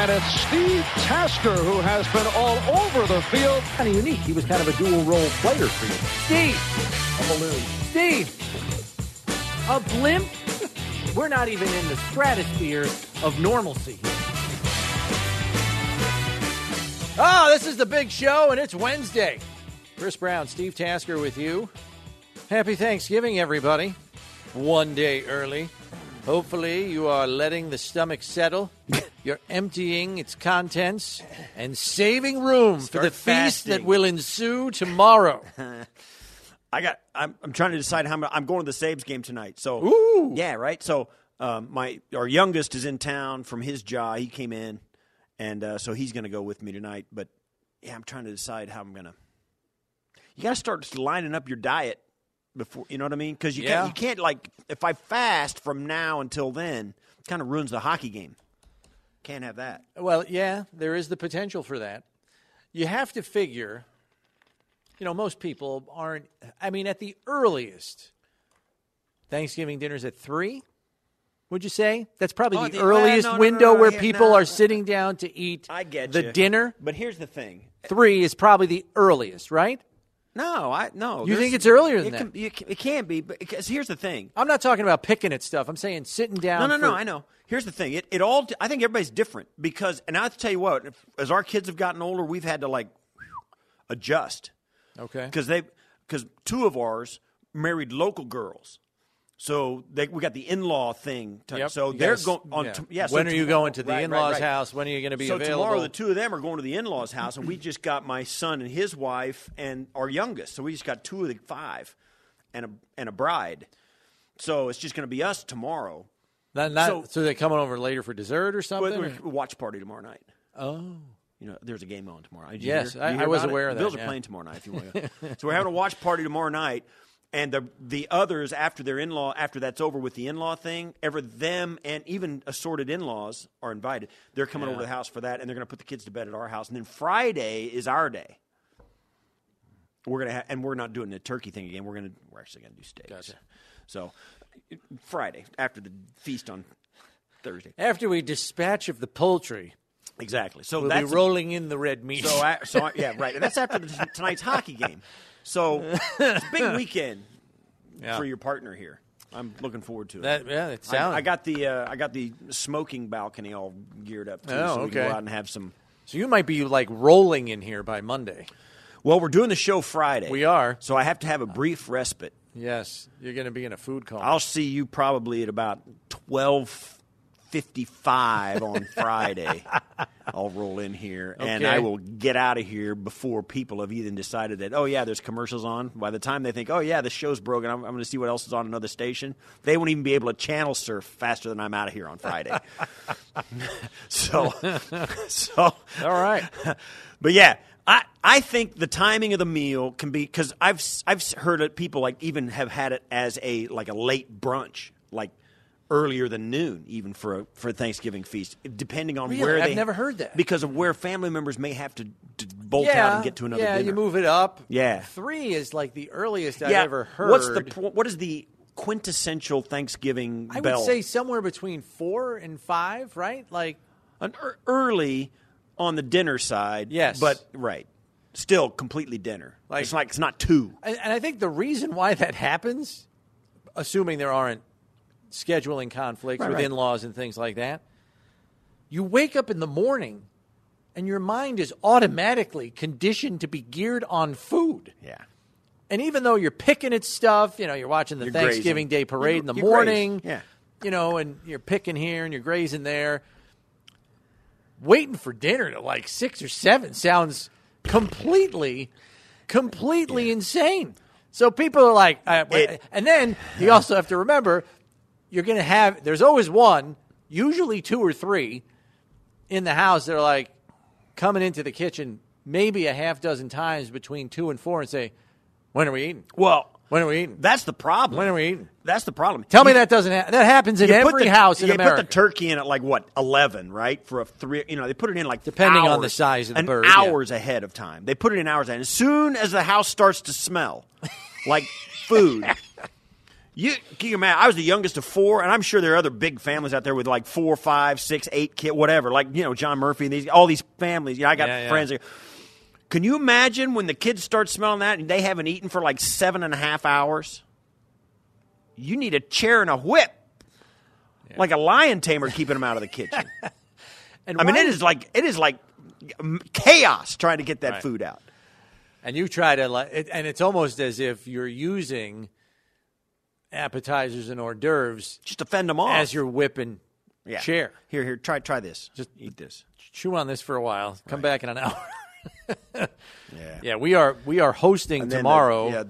And it's Steve Tasker who has been all over the field. Kind of unique. He was kind of a dual-role player for you. Steve! A balloon. Steve! A blimp? We're not even in the stratosphere of normalcy. This is the big show, and it's Wednesday. Chris Brown, Steve Tasker with you. Happy Thanksgiving, everybody. One day early. Hopefully you are letting the stomach settle. You're emptying its contents and saving room for the feast that will ensue tomorrow. I'm trying to decide I'm going to the Sabres game tonight. So, Ooh. Yeah, right. So, our youngest is in town from his job. He came in, and so he's going to go with me tonight. But yeah, I'm trying to decide how I'm going to. You got to start lining up your diet before, you know what I mean? Because you can't like if I fast from now until then, it kind of ruins the hockey game. Can't have that. Well, yeah, there is the potential for that. You have to figure. Most people aren't. I mean, at the earliest, Thanksgiving dinner's at 3. Would you say that's probably the earliest window where people are sitting down to eat the dinner? But here's the thing: 3 is probably the earliest, right? No. You think it's earlier than that? It can be, because here's the thing. I'm not talking about picking at stuff. I'm saying sitting down. No, I know. Here's the thing. I think everybody's different because, and I have to tell you what, as our kids have gotten older, we've had to adjust. Okay. Because 2 of ours married local girls. So we got the in-law thing. So they're going on. When are you going to the in-laws' house? When are you going to be available? So tomorrow, the 2 of them are going to the in-laws' house, and we just got my son and his wife and our youngest. So we just got 2 of the 5, and a bride. So it's just going to be us tomorrow. So they're coming over later for dessert or something? We're a watch party tomorrow night. Oh. There's a game on tomorrow. Yes, I was aware of that. Bills are playing tomorrow night. If you want to go. So we're having a watch party tomorrow night. And the others, after that's over with the in-law thing, them and even assorted in-laws are invited. They're coming over to the house for that, and they're going to put the kids to bed at our house. And then Friday is our day. We're not doing the turkey thing again. We're actually going to do steaks. Gotcha. So Friday after the feast on Thursday, after we dispatch of the poultry. Exactly. So we'll be rolling in the red meat. So yeah, right. And that's after tonight's hockey game. So it's a big weekend for your partner here. I'm looking forward to it. It sounds. I got the smoking balcony all geared up too, so we can go out and have some. So you might be rolling in here by Monday. Well, we're doing the show Friday. We are. So I have to have a brief respite. Yes, you're going to be in a food coma. I'll see you probably at about 12:55 on Friday. I'll roll in here, and I will get out of here before people have even decided that, there's commercials on. By the time they think, the show's broken, I'm going to see what else is on another station, they won't even be able to channel surf faster than I'm out of here on Friday. So, all right. But yeah, I think the timing of the meal can be, because I've heard it, people even have had it as a late brunch, earlier than noon, even for a Thanksgiving feast, depending on where I've never heard that. Because of where family members may have to bolt out and get to another dinner. Yeah, you move it up. Yeah. 3 is the earliest I've ever heard. What is the quintessential Thanksgiving bell? I would say somewhere between 4 and 5, right? An early on the dinner side. Yes. But, right. Still completely dinner. It's not 2. And I think the reason why that happens, assuming there aren't scheduling conflicts with in-laws and things like that, you wake up in the morning and your mind is automatically conditioned to be geared on food. Yeah. And even though you're picking at stuff, you're watching the Thanksgiving Day parade in the morning, and you're picking here and you're grazing there, waiting for dinner to 6 or 7 sounds completely insane. So people are like, and then you also have to remember, you're going to have, there's always one, usually 2 or 3 in the house that are coming into the kitchen maybe a half dozen times between 2 and 4 and say, when are we eating? Well, when are we eating? That's the problem. When are we eating? That's the problem. Tell me that doesn't happen. That happens in every house in America. You put the turkey in at 11, right? For a 3, they put it in depending hours, on the size of the bird, hours ahead of time. They put it in hours ahead. As soon as the house starts to smell like food, Can you imagine? I was the youngest of 4, and I'm sure there are other big families out there with like 4, 5, 6, 8 kids, whatever. Like, John Murphy and all these families. I got friends. Can you imagine when the kids start smelling that and they haven't eaten for like 7.5 hours? You need a chair and a whip, like a lion tamer, keeping them out of the kitchen. And it is like chaos trying to get that food out. And you try to, and it's almost as if you're using appetizers and hors d'oeuvres just to fend them off as you're whipping chair. Here, try this. Just eat this. Chew on this for a while. Come back in an hour. Yeah, we are hosting tomorrow.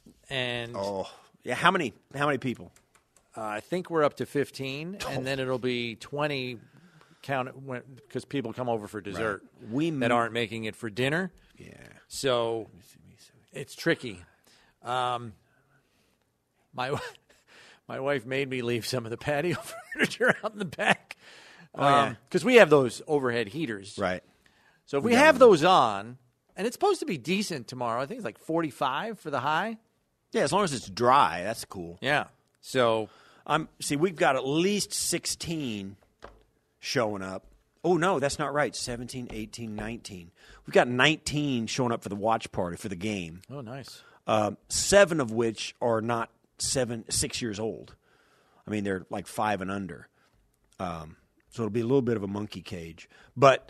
How many people? I think we're up to 15, and then it'll be 20. Because people come over for dessert that aren't making it for dinner. Yeah. So it's tricky. My wife made me leave some of the patio furniture out in the back because we have those overhead heaters. Right. So if we have those on, and it's supposed to be decent tomorrow. I think it's like 45 for the high. Yeah, as long as it's dry, that's cool. Yeah. So we've got at least 16 showing up. Oh, no, that's not right. 17, 18, 19. We've got 19 showing up for the watch party for the game. Oh, nice. 7 of which are not 6 years old. I mean, they're like 5 and under. So it'll be a little bit of a monkey cage. But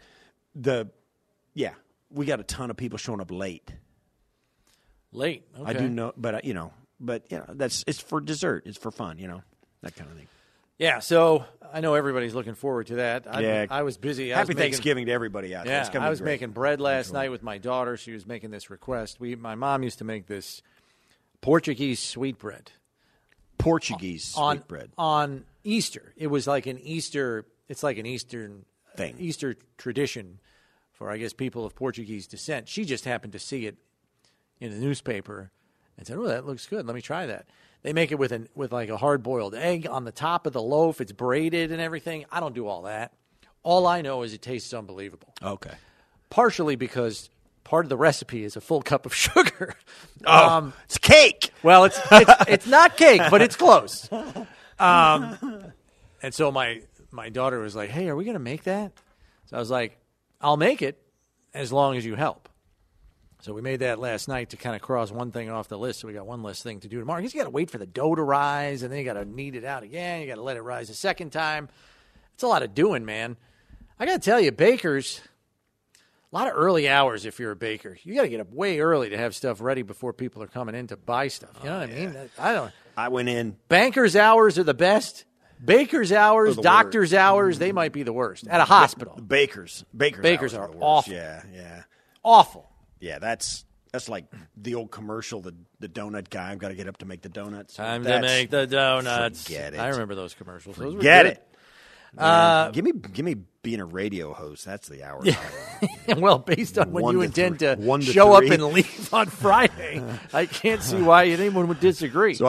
we got a ton of people showing up late. Late. Okay. I do know, but it's for dessert. It's for fun, that kind of thing. Yeah, so I know everybody's looking forward to that. I was busy. Happy Thanksgiving to everybody out there. Yeah, I was making bread last night with my daughter. She was making this request. My mom used to make this Portuguese sweetbread. Sweetbread on Easter. It was like an Easter. It's like an Eastern thing, Easter tradition for, I guess, people of Portuguese descent. She just happened to see it in the newspaper and said, "Oh, that looks good. Let me try that." They make it with like a hard-boiled egg on the top of the loaf. It's braided and everything. I don't do all that. All I know is it tastes unbelievable. Okay. Partially because part of the recipe is a full cup of sugar. It's cake. Well, it's not cake, but it's close. And so my daughter was like, "Hey, are we going to make that?" So I was like, "I'll make it as long as you help." So we made that last night to kind of cross one thing off the list. So we got one less thing to do tomorrow. Because you got to wait for the dough to rise, and then you got to knead it out again. You got to let it rise a second time. It's a lot of doing, man. I got to tell you, bakers, a lot of early hours if you're a baker. You got to get up way early to have stuff ready before people are coming in to buy stuff. You know what I mean? I went in. Bankers' hours are the best. Bakers' hours, doctors' hours, they might be the worst. At a hospital. Bakers are awful. Yeah. Awful. Yeah, that's like the old commercial, the donut guy. I've got to get up to make the donuts. Time to make the donuts. Forget it. I remember those commercials. Those were good. It. Give me being a radio host. That's the hour. Yeah. Well, based on when you intend to show up and leave on Friday, I can't see why anyone would disagree. So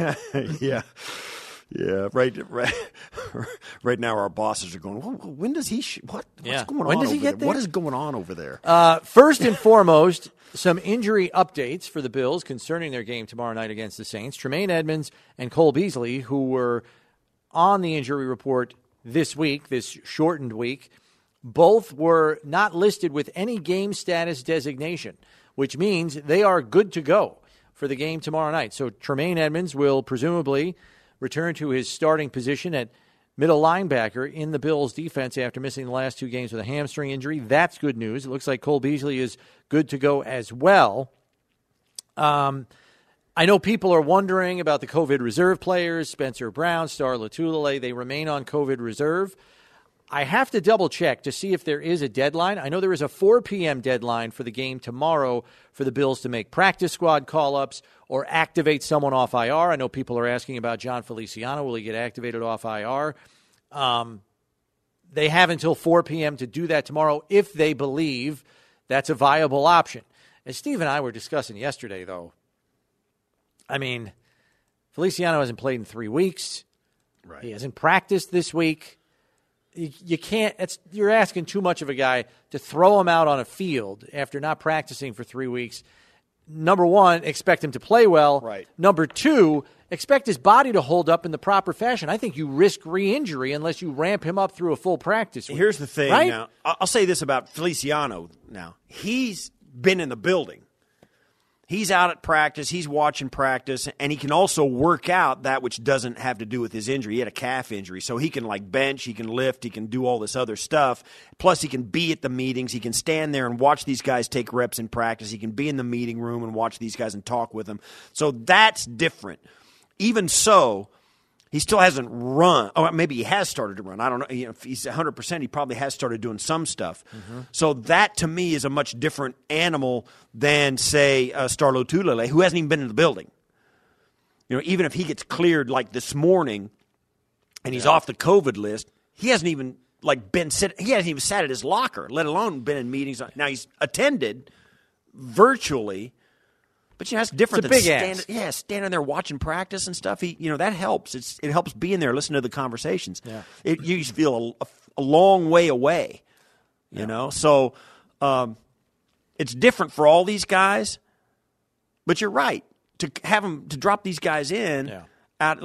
Yeah, right now our bosses are going, when does he what's going on? When does he get there? What is going on over there? First and foremost, some injury updates for the Bills concerning their game tomorrow night against the Saints. Tremaine Edmonds and Cole Beasley, who were on the injury report this week, this shortened week, both were not listed with any game status designation, which means they are good to go for the game tomorrow night. So Tremaine Edmonds will presumably return to his starting position at middle linebacker in the Bills' defense after missing the last 2 games with a hamstring injury. That's good news. It looks like Cole Beasley is good to go as well. I know people are wondering about the COVID reserve players, Spencer Brown, Star Lotulelei. They remain on COVID reserve. I have to double-check to see if there is a deadline. I know there is a 4 p.m. deadline for the game tomorrow for the Bills to make practice squad call-ups or activate someone off IR. I know people are asking about John Feliciano. Will he get activated off IR? They have until 4 p.m. to do that tomorrow if they believe that's a viable option. As Steve and I were discussing yesterday, though, I mean, Feliciano hasn't played in 3 weeks. Right. He hasn't practiced this week. You can't. You're asking too much of a guy to throw him out on a field after not practicing for 3 weeks. Number one, expect him to play well. Right. Number two, expect his body to hold up in the proper fashion. I think you risk re-injury unless you ramp him up through a full practice week. Here's the thing. Right? Now, I'll say this about Feliciano now. He's been in the building. He's out at practice. He's watching practice, and he can also work out that which doesn't have to do with his injury. He had a calf injury, so he can like bench, he can lift, he can do all this other stuff. Plus, he can be at the meetings. He can stand there and watch these guys take reps in practice. He can be in the meeting room and watch these guys and talk with them. So that's different. Even so, he still hasn't run. Oh, maybe he has started to run. I don't know. If he's 100%, he probably has started doing some stuff. Mm-hmm. So that, to me, is a much different animal than, say, Star Lotulelei, who hasn't even been in the building. Even if he gets cleared like this morning and he's off the COVID list, he hasn't even he hasn't even sat at his locker, let alone been in meetings. Now he's attended virtually. But that's different than standing there watching practice and stuff. That helps. It helps being there, listening to the conversations. Yeah. You just feel a long way away, you know. So it's different for all these guys. But you're right to drop these guys in. Yeah. Out,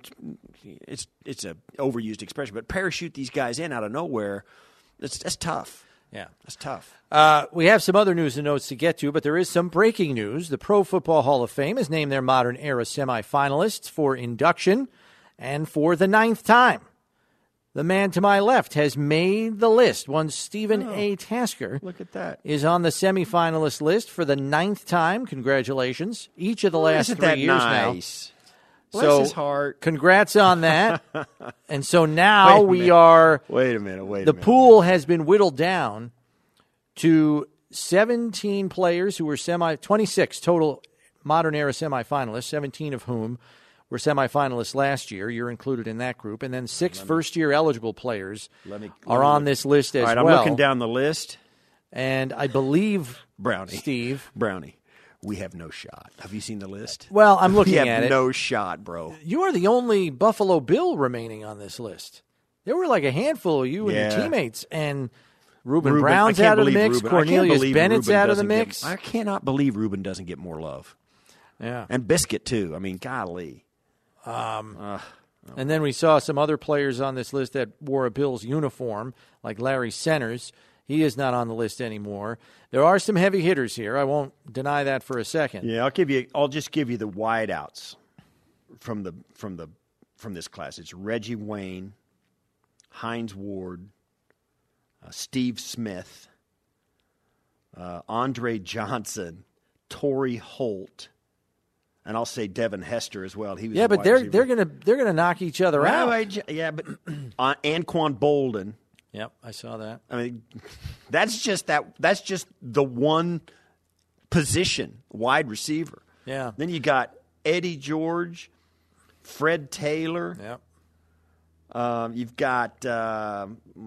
it's a overused expression, but parachute these guys in out of nowhere. That's tough. Yeah, that's tough. We have some other news and notes to get to, but there is some breaking news. The Pro Football Hall of Fame has named their modern era semifinalists for induction, and for the 9th time. The man to my left has made the list. One Stephen A. Tasker. Look at that. Is on the semifinalist list for the 9th time. Congratulations. Each of the last 3 years nice? Now. Bless his heart. Congrats on that. And so now we are... Wait a minute. The pool has been whittled down to 17 players who were 26 total modern era semifinalists, 17 of whom were semifinalists last year. You're included in that group. And then 6 first-year eligible players are on this list as well. All right, I'm looking down the list. And I believe, Brownie. Steve... Brownie. We have no shot. Have you seen the list? Well, I'm looking at it. We have no shot, bro. You are the only Buffalo Bill remaining on this list. There were like a handful of you and your teammates. And Ruben Brown's out of the mix. Cornelius Bennett's out of the mix. I cannot believe Ruben doesn't get more love. Yeah. And Biscuit, too. I mean, golly. And then we saw some other players on this list that wore a Bills uniform, like Larry Centers. He is not on the list anymore. There are some heavy hitters here. I won't deny that for a second. Yeah, I'll just give you the wideouts from this class. It's Reggie Wayne, Hines Ward, Steve Smith, Andre Johnson, Torrey Holt, and I'll say Devin Hester as well. He was but they're gonna knock each other out. Yeah, but Anquan Bolden. Yep, I saw that. I mean, that's just the one position, wide receiver. Yeah. Then you got Eddie George, Fred Taylor. Yep. You've got you got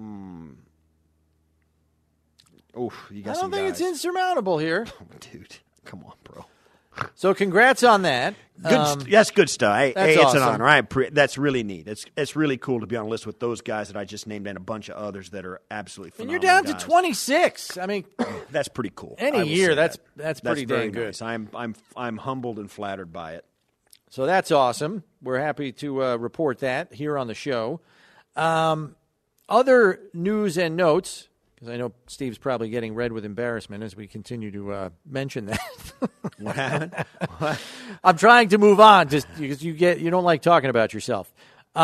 I don't think guys. It's insurmountable here. Oh, dude, come on, bro. So congrats on that. That's good stuff. Hey, it's awesome. an honor. That's really neat. It's really cool to be on a list with those guys that I just named and a bunch of others that are absolutely phenomenal. And you're down guys. to 26. I mean, that's pretty cool. Any year, that's pretty dang good. Nice. I'm humbled and flattered by it. So that's awesome. We're happy to report that here on the show. Other news and notes. Because I know Steve's probably getting red with embarrassment as we continue to mention that. What happened? What? I'm trying to move on just because you don't like talking about yourself.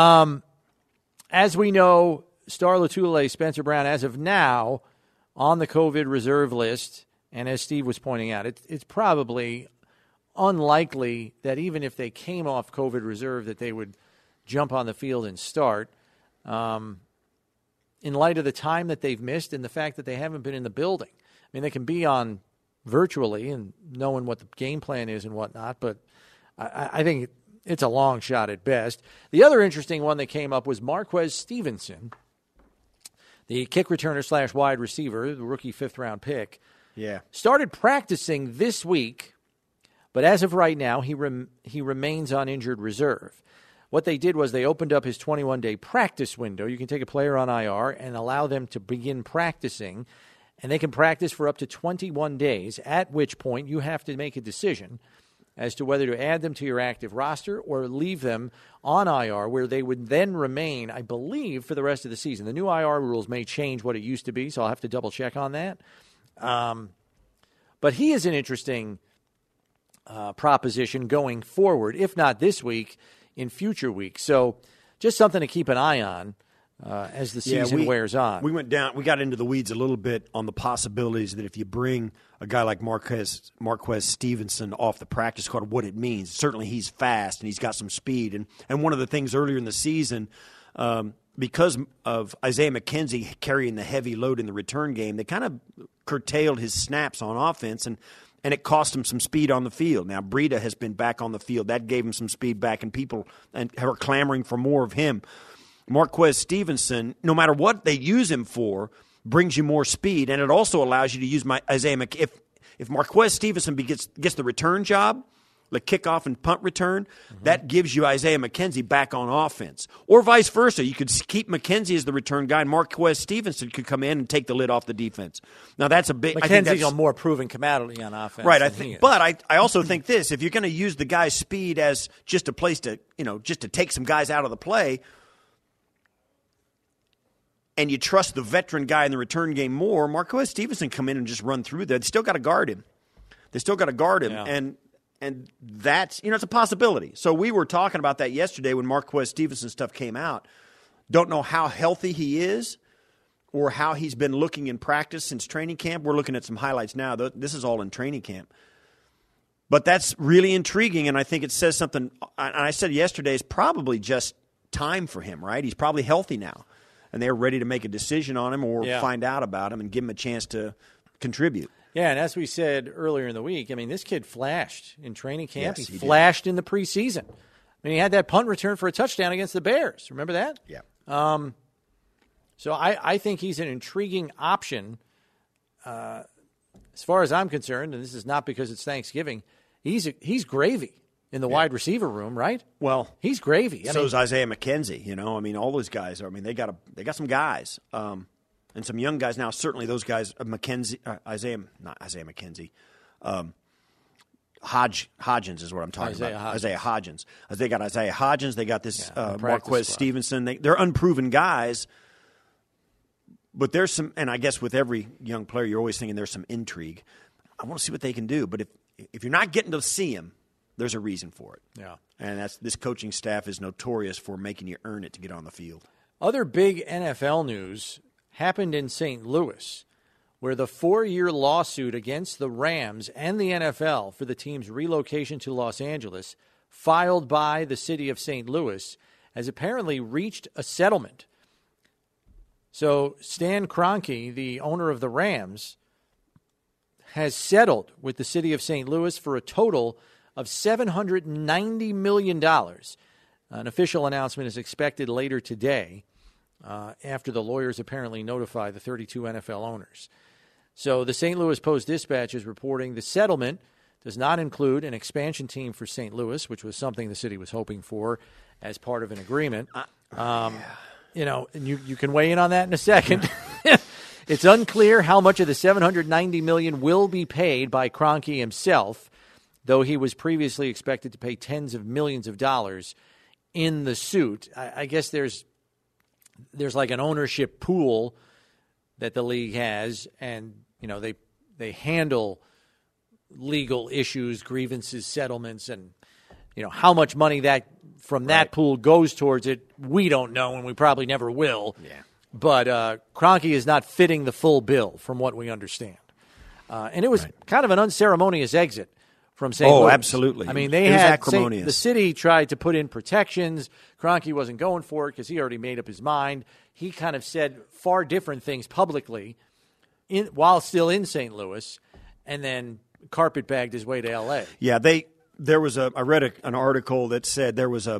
As we know, Star Lotulelei, Spencer Brown, as of now, on the COVID reserve list, and as Steve was pointing out, it's probably unlikely that even if they came off COVID reserve that they would jump on the field and start. In light of the time that they've missed and the fact that they haven't been in the building. I mean, they can be on virtually and knowing what the game plan is and whatnot, but I think it's a long shot at best. The other interesting one that came up was Marquez Stevenson, the kick returner / wide receiver, the rookie 5th-round pick. Yeah. Started practicing this week, but as of right now, he remains on injured reserve. What they did was they opened up his 21-day practice window. You can take a player on IR and allow them to begin practicing, and they can practice for up to 21 days, at which point you have to make a decision as to whether to add them to your active roster or leave them on IR, where they would then remain, I believe, for the rest of the season. The new IR rules may change what it used to be, so I'll have to double-check on that. But he is an interesting proposition going forward, if not this week, in future weeks. So just something to keep an eye on as the season wears on. We got into the weeds a little bit on the possibilities that if you bring a guy like Marquez Stevenson off the practice squad, what it means. Certainly he's fast and he's got some speed. And one of the things earlier in the season, because of Isaiah McKenzie carrying the heavy load in the return game, they kind of curtailed his snaps on offense, and it cost him some speed on the field. Now, Breida has been back on the field. That gave him some speed back, and people are clamoring for more of him. Marquez Stevenson, no matter what they use him for, brings you more speed, and it also allows you to use Isaiah McKenzie. If Marquez Stevenson gets the return job, the kickoff and punt return, that gives you Isaiah McKenzie back on offense. Or vice versa. You could keep McKenzie as the return guy, and Marquez Stevenson could come in and take the lid off the defense. Now, that's a big... McKenzie's a more proven commodity on offense. Right, but I also think this. If you're going to use the guy's speed as just a place to, just to take some guys out of the play, and you trust the veteran guy in the return game more, Marquez Stevenson come in and just run through there. They still got to guard him. Yeah. And that's, it's a possibility. So we were talking about that yesterday when Marquez Stevenson stuff came out. Don't know how healthy he is or how he's been looking in practice since training camp. We're looking at some highlights now. This is all in training camp. But that's really intriguing, and I think it says something. And I said yesterday, it's probably just time for him, right? He's probably healthy now, and they're ready to make a decision on him or find out about him and give him a chance to contribute. Yeah, and as we said earlier in the week, this kid flashed in training camp. Yes, he flashed in the preseason. He had that punt return for a touchdown against the Bears. Remember that? Yeah. So I think he's an intriguing option. As far as I'm concerned, and this is not because it's Thanksgiving, he's gravy in the wide receiver room, right? Well, he's gravy. So is Isaiah McKenzie. All those guys are. They got some guys. And some young guys now. Certainly, those guys, Hodgins is what I'm talking about. Isaiah Hodgins. They got Isaiah Hodgins. They got this Marquez Stevenson. They're unproven guys. But there's some, and I guess with every young player, you're always thinking there's some intrigue. I want to see what they can do. But if you're not getting to see them, there's a reason for it. Yeah. And this coaching staff is notorious for making you earn it to get on the field. Other big NFL news happened in St. Louis, where the 4-year lawsuit against the Rams and the NFL for the team's relocation to Los Angeles, filed by the city of St. Louis, has apparently reached a settlement. So Stan Kroenke, the owner of the Rams, has settled with the city of St. Louis for a total of $790 million. An official announcement is expected later today, after the lawyers apparently notify the 32 NFL owners. So the St. Louis Post-Dispatch is reporting the settlement does not include an expansion team for St. Louis, which was something the city was hoping for as part of an agreement. And you can weigh in on that in a second. It's unclear how much of the $790 million will be paid by Kroenke himself, though he was previously expected to pay tens of millions of dollars in the suit. I guess there's like an ownership pool that the league has, and they handle legal issues, grievances, settlements, and how much money that pool goes towards it, we don't know, and we probably never will. Yeah. But Kroenke is not fitting the full bill, from what we understand, and it was kind of an unceremonious exit from St. Louis. Oh, absolutely. The city tried to put in protections. Kroenke wasn't going for it because he already made up his mind. He kind of said far different things publicly while still in St. Louis, and then carpetbagged his way to L.A. Yeah, I read an article that said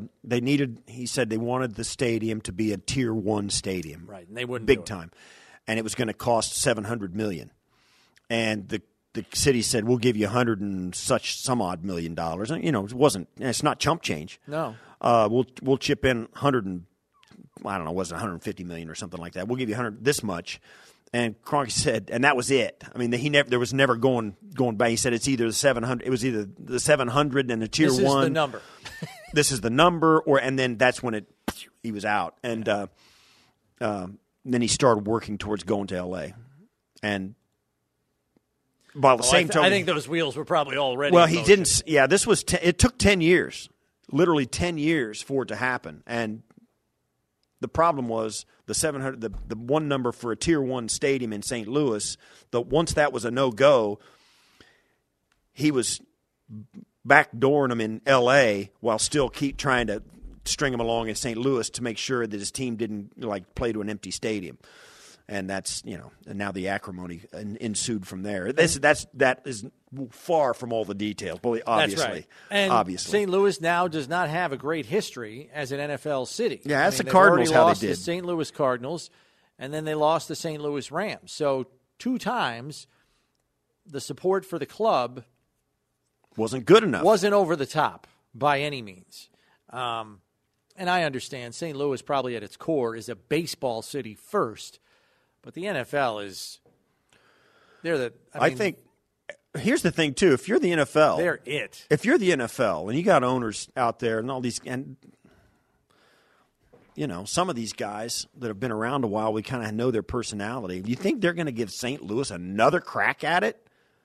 he said they wanted the stadium to be a Tier 1 stadium. Right, and they wouldn't big time. And it was going to cost $700 million. And the city said, we'll give you $100 and some odd million. And, it's not chump change. No. We'll chip in $150 million or something like that. We'll give you this much. And Kroenke said, and that was it. I mean, there was never going back. He said it's either the 700. It was either the 700 and the tier 1. This is the number. This is the number, and then that's when he was out, and then he started working towards going to L.A. And by the same time, I think those wheels were probably already. Well, he didn't. Yeah, this was. It took 10 years, literally 10 years for it to happen, and the problem was the 700, the one number for a tier 1 stadium in St. Louis. Once that was a no-go, he was backdooring him in L.A. while still keep trying to string him along in St. Louis to make sure that his team didn't play to an empty stadium. And that's, and now the acrimony ensued from there. That is far from all the details, obviously. That's right. And obviously. St. Louis now does not have a great history as an NFL city. Yeah, that's the Cardinals how they did. They lost the St. Louis Cardinals, and then they lost the St. Louis Rams. So 2 times the support for the club wasn't good enough. Wasn't over the top by any means. And I understand St. Louis probably at its core is a baseball city first. But the NFL is – I think they're it. If you're the NFL and you got owners out there and all these – and, some of these guys that have been around a while, we kind of know their personality. Do you think they're going to give St. Louis another crack at it?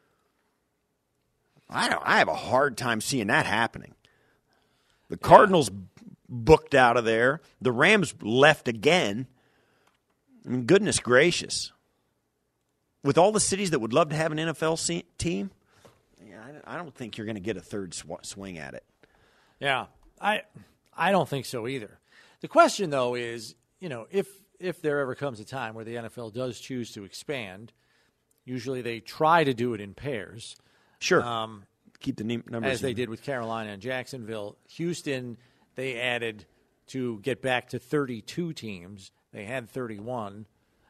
I have a hard time seeing that happening. The Cardinals booked out of there. The Rams left again. I mean, goodness gracious. With all the cities that would love to have an NFL team, I don't think you're going to get a third swing at it. Yeah, I don't think so either. The question, though, is, if there ever comes a time where the NFL does choose to expand, usually they try to do it in pairs. Sure. Keep the numbers. As they did with Carolina and Jacksonville. Houston, they added to get back to 32 teams. They had 31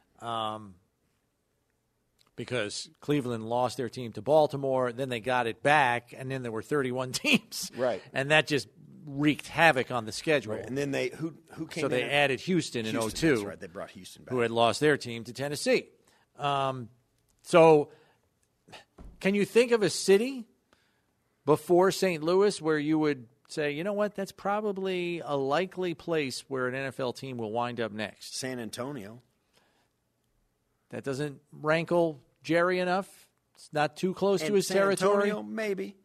because Cleveland lost their team to Baltimore. Then they got it back, and then there were 31 teams. Right. And that just wreaked havoc on the schedule. Right. And then who came So they added Houston in 2002. That's right. They brought Houston back. Who had lost their team to Tennessee. So can you think of a city before St. Louis where you would say, you know what, that's probably a likely place where an NFL team will wind up next? San Antonio. That doesn't rankle Jerry enough? It's not too close to his territory? San Antonio, maybe.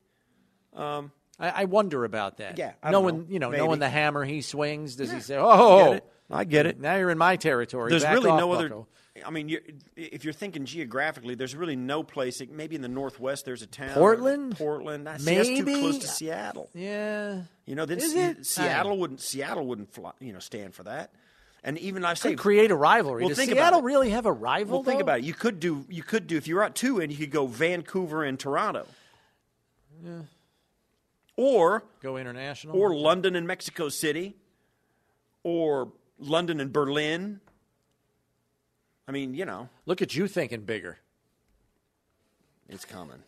I wonder about that. Yeah, knowing the hammer he swings, does he say, oh, I get it. Now you're in my territory. There's Back really off, no Bucko. other. I mean, if you're thinking geographically, there's really no place. Maybe in the Northwest, there's a town. Portland. That's maybe too close to Seattle. Yeah. Seattle wouldn't fly, stand for that. And even I say create a rivalry. Does Seattle really have a rival? Well, think about it. You could do if you're at 2 and you could go Vancouver and Toronto. Yeah. Or go international. Or London and Mexico City. Or London and Berlin. I mean, Look at you thinking bigger. It's coming.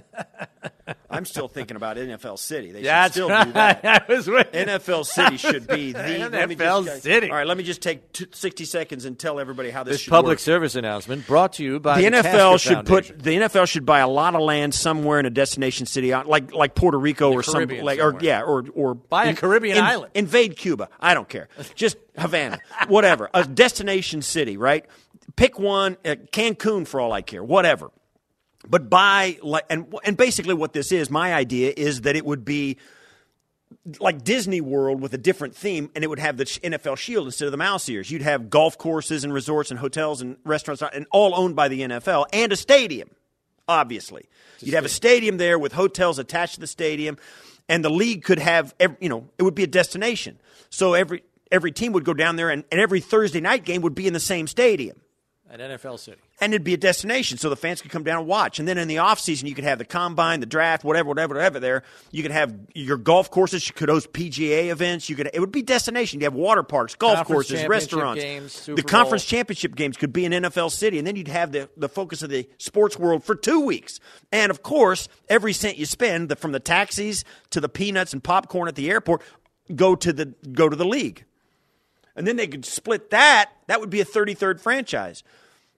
I'm still thinking about NFL City. They should still do that. I was waiting. NFL City should be the NFL City. All right, let me just take 60 seconds and tell everybody how this should public work. service announcement brought to you by the NFL should Foundation. The NFL should buy a lot of land somewhere in a destination city, like Puerto Rico or something, or buy a Caribbean island. Invade Cuba. I don't care. Just Havana, whatever. A destination city, right? Pick one, Cancun for all I care, whatever. But and basically what this is, my idea is that it would be like Disney World with a different theme, and it would have the NFL shield instead of the mouse ears. You'd have golf courses and resorts and hotels and restaurants, and all owned by the NFL, and a stadium, obviously. You'd have a stadium there with hotels attached to the stadium, and the league could have, it would be a destination. So every team would go down there, and every Thursday night game would be in the same stadium. At NFL City. And it'd be a destination, so the fans could come down and watch. And then in the offseason, you could have the combine, the draft, whatever there. You could have your golf courses. You could host PGA events. It would be destination. You have water parks, golf courses, restaurants. Games, the conference championship games could be in NFL City. And then you'd have the focus of the sports world for 2 weeks. And, of course, every cent you spend, from the taxis to the peanuts and popcorn at the airport, go to the league. And then they could split that. That would be a 33rd franchise.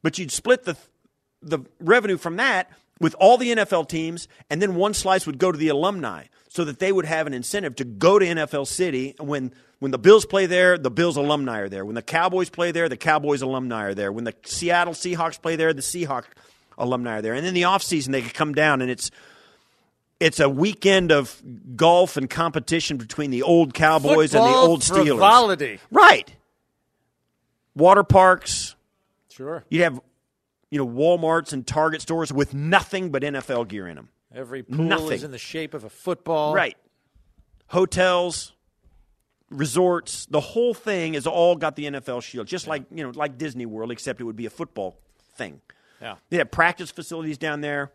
but you'd split the revenue from that with all the NFL teams, and then one slice would go to the alumni so that they would have an incentive to go to NFL City. When the Bills play there, the Bills alumni are there. When the Cowboys play there, the Cowboys alumni are there. When the Seattle Seahawks play there, the Seahawks alumni are there. And in the offseason, they could come down, and it's a weekend of golf and competition between the old Cowboys and the old Steelers. Frivolity. Right. Water parks. Sure. You'd have Walmarts and Target stores with nothing but NFL gear in them. Every pool is in the shape of a football. Right. Hotels, resorts, the whole thing has all got the NFL shield, just like Disney World, except it would be a football thing. Yeah. They have practice facilities down there.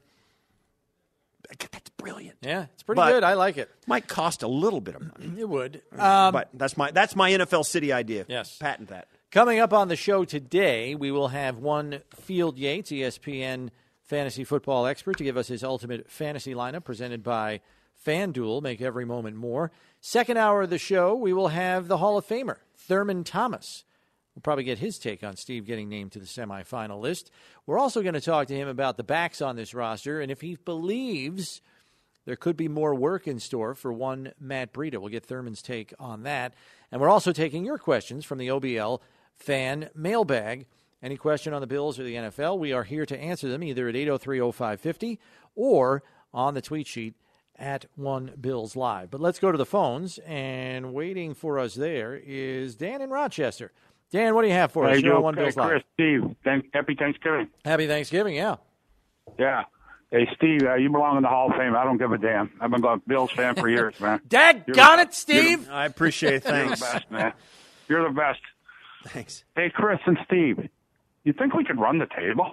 That's brilliant. Yeah, it's pretty good. I like it. Might cost a little bit of money. It would. But that's my NFL City idea. Yes. Patent that. Coming up on the show today, we will have one Field Yates, ESPN fantasy football expert, to give us his ultimate fantasy lineup presented by FanDuel. Make every moment more. Second hour of the show, we will have the Hall of Famer, Thurman Thomas. We'll probably get his take on Steve getting named to the semifinal list. We're also going to talk to him about the backs on this roster and if he believes there could be more work in store for one Matt Breida. We'll get Thurman's take on that. And we're also taking your questions from the OBL fan mailbag. Any question on the Bills or the NFL, we are here to answer them either at 803-0550 or on the tweet sheet at OneBillsLive. But let's go to the phones, and waiting for us there is Dan in Rochester. Dan, what do you have for us? You're on One Bills Live. Chris, Steve, happy Thanksgiving. Happy Thanksgiving, yeah. Yeah. Hey, Steve, you belong in the Hall of Fame. I don't give a damn. I've been a Bills fan for years, man. Daggone it, Steve! I appreciate it. Thanks. You're the best, man. You're the best. Thanks. Hey, Chris and Steve, you think we could run the table?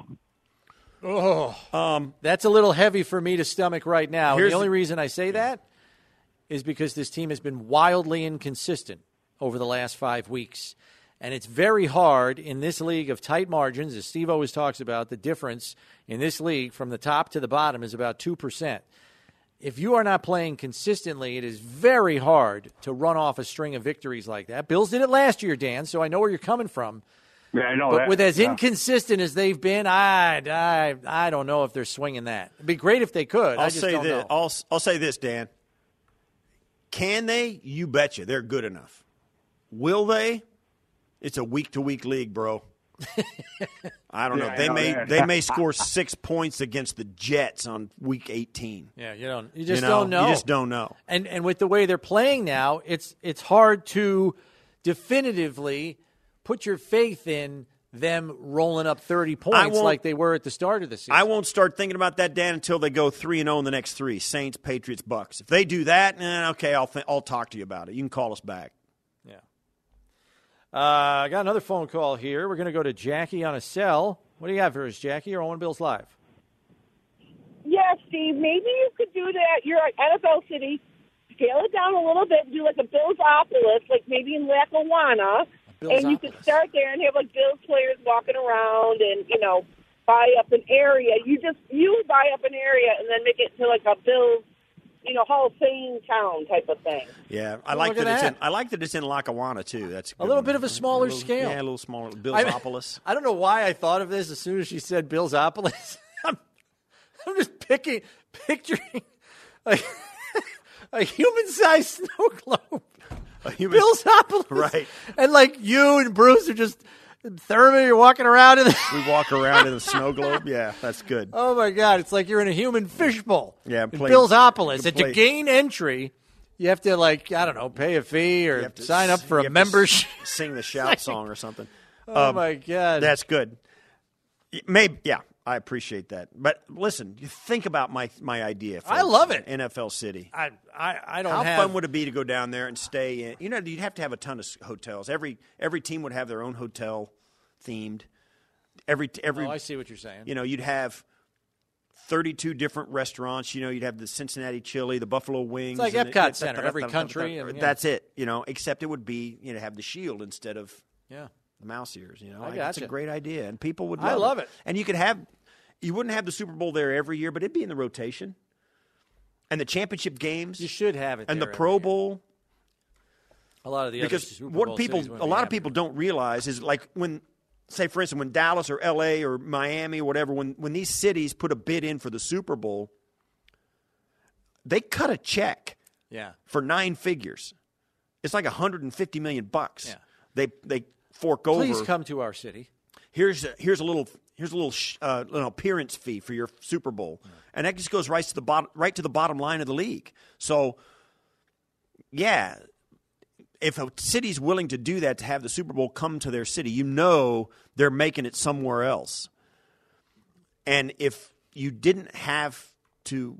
That's a little heavy for me to stomach right now. The only reason I say that is because this team has been wildly inconsistent over the last 5 weeks. And it's very hard in this league of tight margins, as Steve always talks about. The difference in this league from the top to the bottom is about 2%. If you are not playing consistently, it is very hard to run off a string of victories like that. Bills did it last year, Dan, so I know where you're coming from. Yeah, I know but that. With as inconsistent as they've been, I don't know if they're swinging that. It'd be great if they could. I just don't know. I'll say this, Dan. Can they? You betcha. They're good enough. Will they? It's a week-to-week league, bro. I don't know. They may score 6 points against the Jets on week 18. Yeah, you just don't know. You just don't know. And with the way they're playing now, it's hard to definitively put your faith in them rolling up 30 points like they were at the start of the season. I won't start thinking about that, Dan, until they go 3-0 in the next three: Saints, Patriots, Bucks. If they do that, okay, I'll talk to you about it. You can call us back. Yeah. I got another phone call here. We're going to go to Jackie on a cell. What do you have for us, Jackie? You're on One Bills Live. Yeah, Steve, maybe you could do that. You're at NFL City. Scale it down a little bit and do like a Billsopolis, like maybe in Lackawanna. And you could start there and have like Bills players walking around and, buy up an area. You buy up an area and then make it to like a Bills, Hall of Fame town type of thing. Yeah, I like that it's in Lackawanna too. That's a little bit of a smaller scale. Yeah, a little smaller. Billsopolis. I don't know why I thought of this as soon as she said Billsopolis. I'm just picturing a human-sized snow globe. Billsopolis. Right. And you and Bruce are just Thurman, you're walking around we walk around in the snow globe. Yeah, that's good. Oh my God, it's like you're in a human fishbowl. Yeah, in Billsopolis. And to gain entry, you have to pay a fee or sign up for a membership. Sing the shout song or something. Oh my God. That's good. Maybe, yeah. I appreciate that. But listen, you think about my idea. I love it. NFL City. I don't How have... fun would it be to go down there and stay in? You'd have to have a ton of hotels. Every team would have their own hotel themed. I see what you're saying. You'd have 32 different restaurants. You'd have the Cincinnati Chili, the Buffalo Wings. It's like Epcot Center, every country. That's it, except it would be, have the shield instead of the mouse ears. It's a great idea, and people would love it. I love it. And you wouldn't have the Super Bowl there every year, but it'd be in the rotation. And the championship games. You should have it and there the Pro Bowl. A lot of the because other Super Bowl a lot of people don't realize is like when say, for instance, when Dallas or L.A. or Miami or whatever, when these cities put a bid in for the Super Bowl, they cut a check for 9 figures. It's like $150 million. Yeah. They fork over. Please come to our city. Here's a little an appearance fee for your Super Bowl, and that just goes right to the bottom line of the league. So, yeah, if a city's willing to do that to have the Super Bowl come to their city, you know they're making it somewhere else. And if you didn't have to,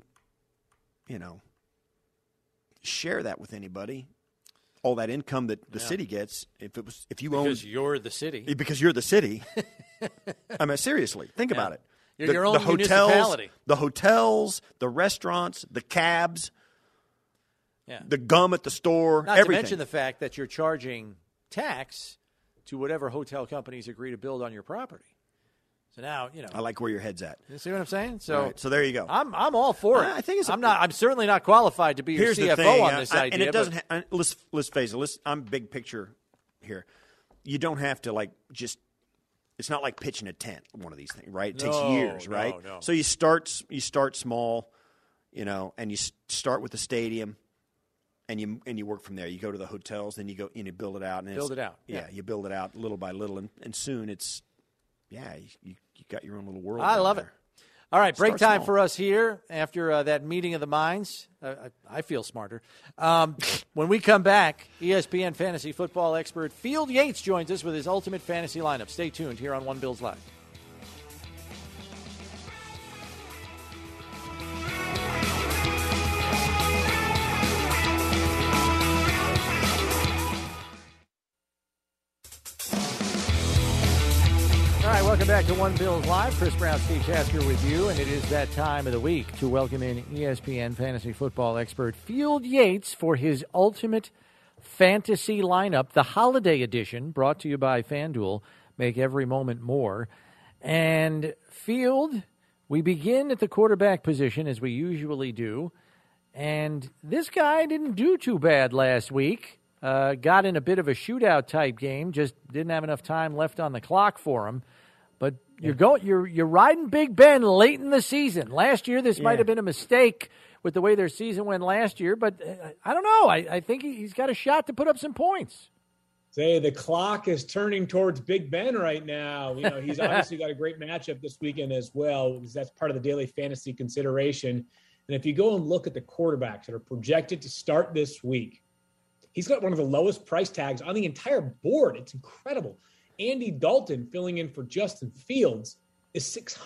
share that with anybody, all that income that the city gets, because you're the city. Because you're the city. I mean, seriously, think about it. You're your own municipality. The hotels, the restaurants, the cabs, the gum at the store, Not everything. to mention the fact that you're charging tax to whatever hotel companies agree to build on your property. So now, I like where your head's at. You see what I'm saying? So, right, so there you go. I'm all for it. I think I'm certainly not qualified to be your CFO on this idea. And it doesn't. Let's face it. I'm big picture here. You don't have to it's not like pitching a tent. One of these things, right? It takes years, right? No. So you start small, and you start with the stadium, and you work from there. You go to the hotels, then you go and you build it out. And you build it out little by little, and soon it's. Yeah, you got your own little world. I love it. All right, break Start time small. for us here after that meeting of the minds. I feel smarter. When we come back, ESPN fantasy football expert Field Yates joins us with his ultimate fantasy lineup. Stay tuned here on One Bills Live. All right, welcome back to One Bills Live. Chris Brown, Steve Tasker with you, and it is that time of the week to welcome in ESPN fantasy football expert Field Yates for his ultimate fantasy lineup, the holiday edition, brought to you by FanDuel. Make every moment more. And Field, we begin at the quarterback position as we usually do, and this guy didn't do too bad last week. Got in a bit of a shootout type game, just didn't have enough time left on the clock for him. But you're riding Big Ben late in the season. Last year, this might have been a mistake with the way their season went last year, but I don't know. I think he's got a shot to put up some points. Say the clock is turning towards Big Ben right now. He's obviously got a great matchup this weekend as well, because that's part of the daily fantasy consideration. And if you go and look at the quarterbacks that are projected to start this week, he's got one of the lowest price tags on the entire board. It's incredible. Andy Dalton, filling in for Justin Fields, is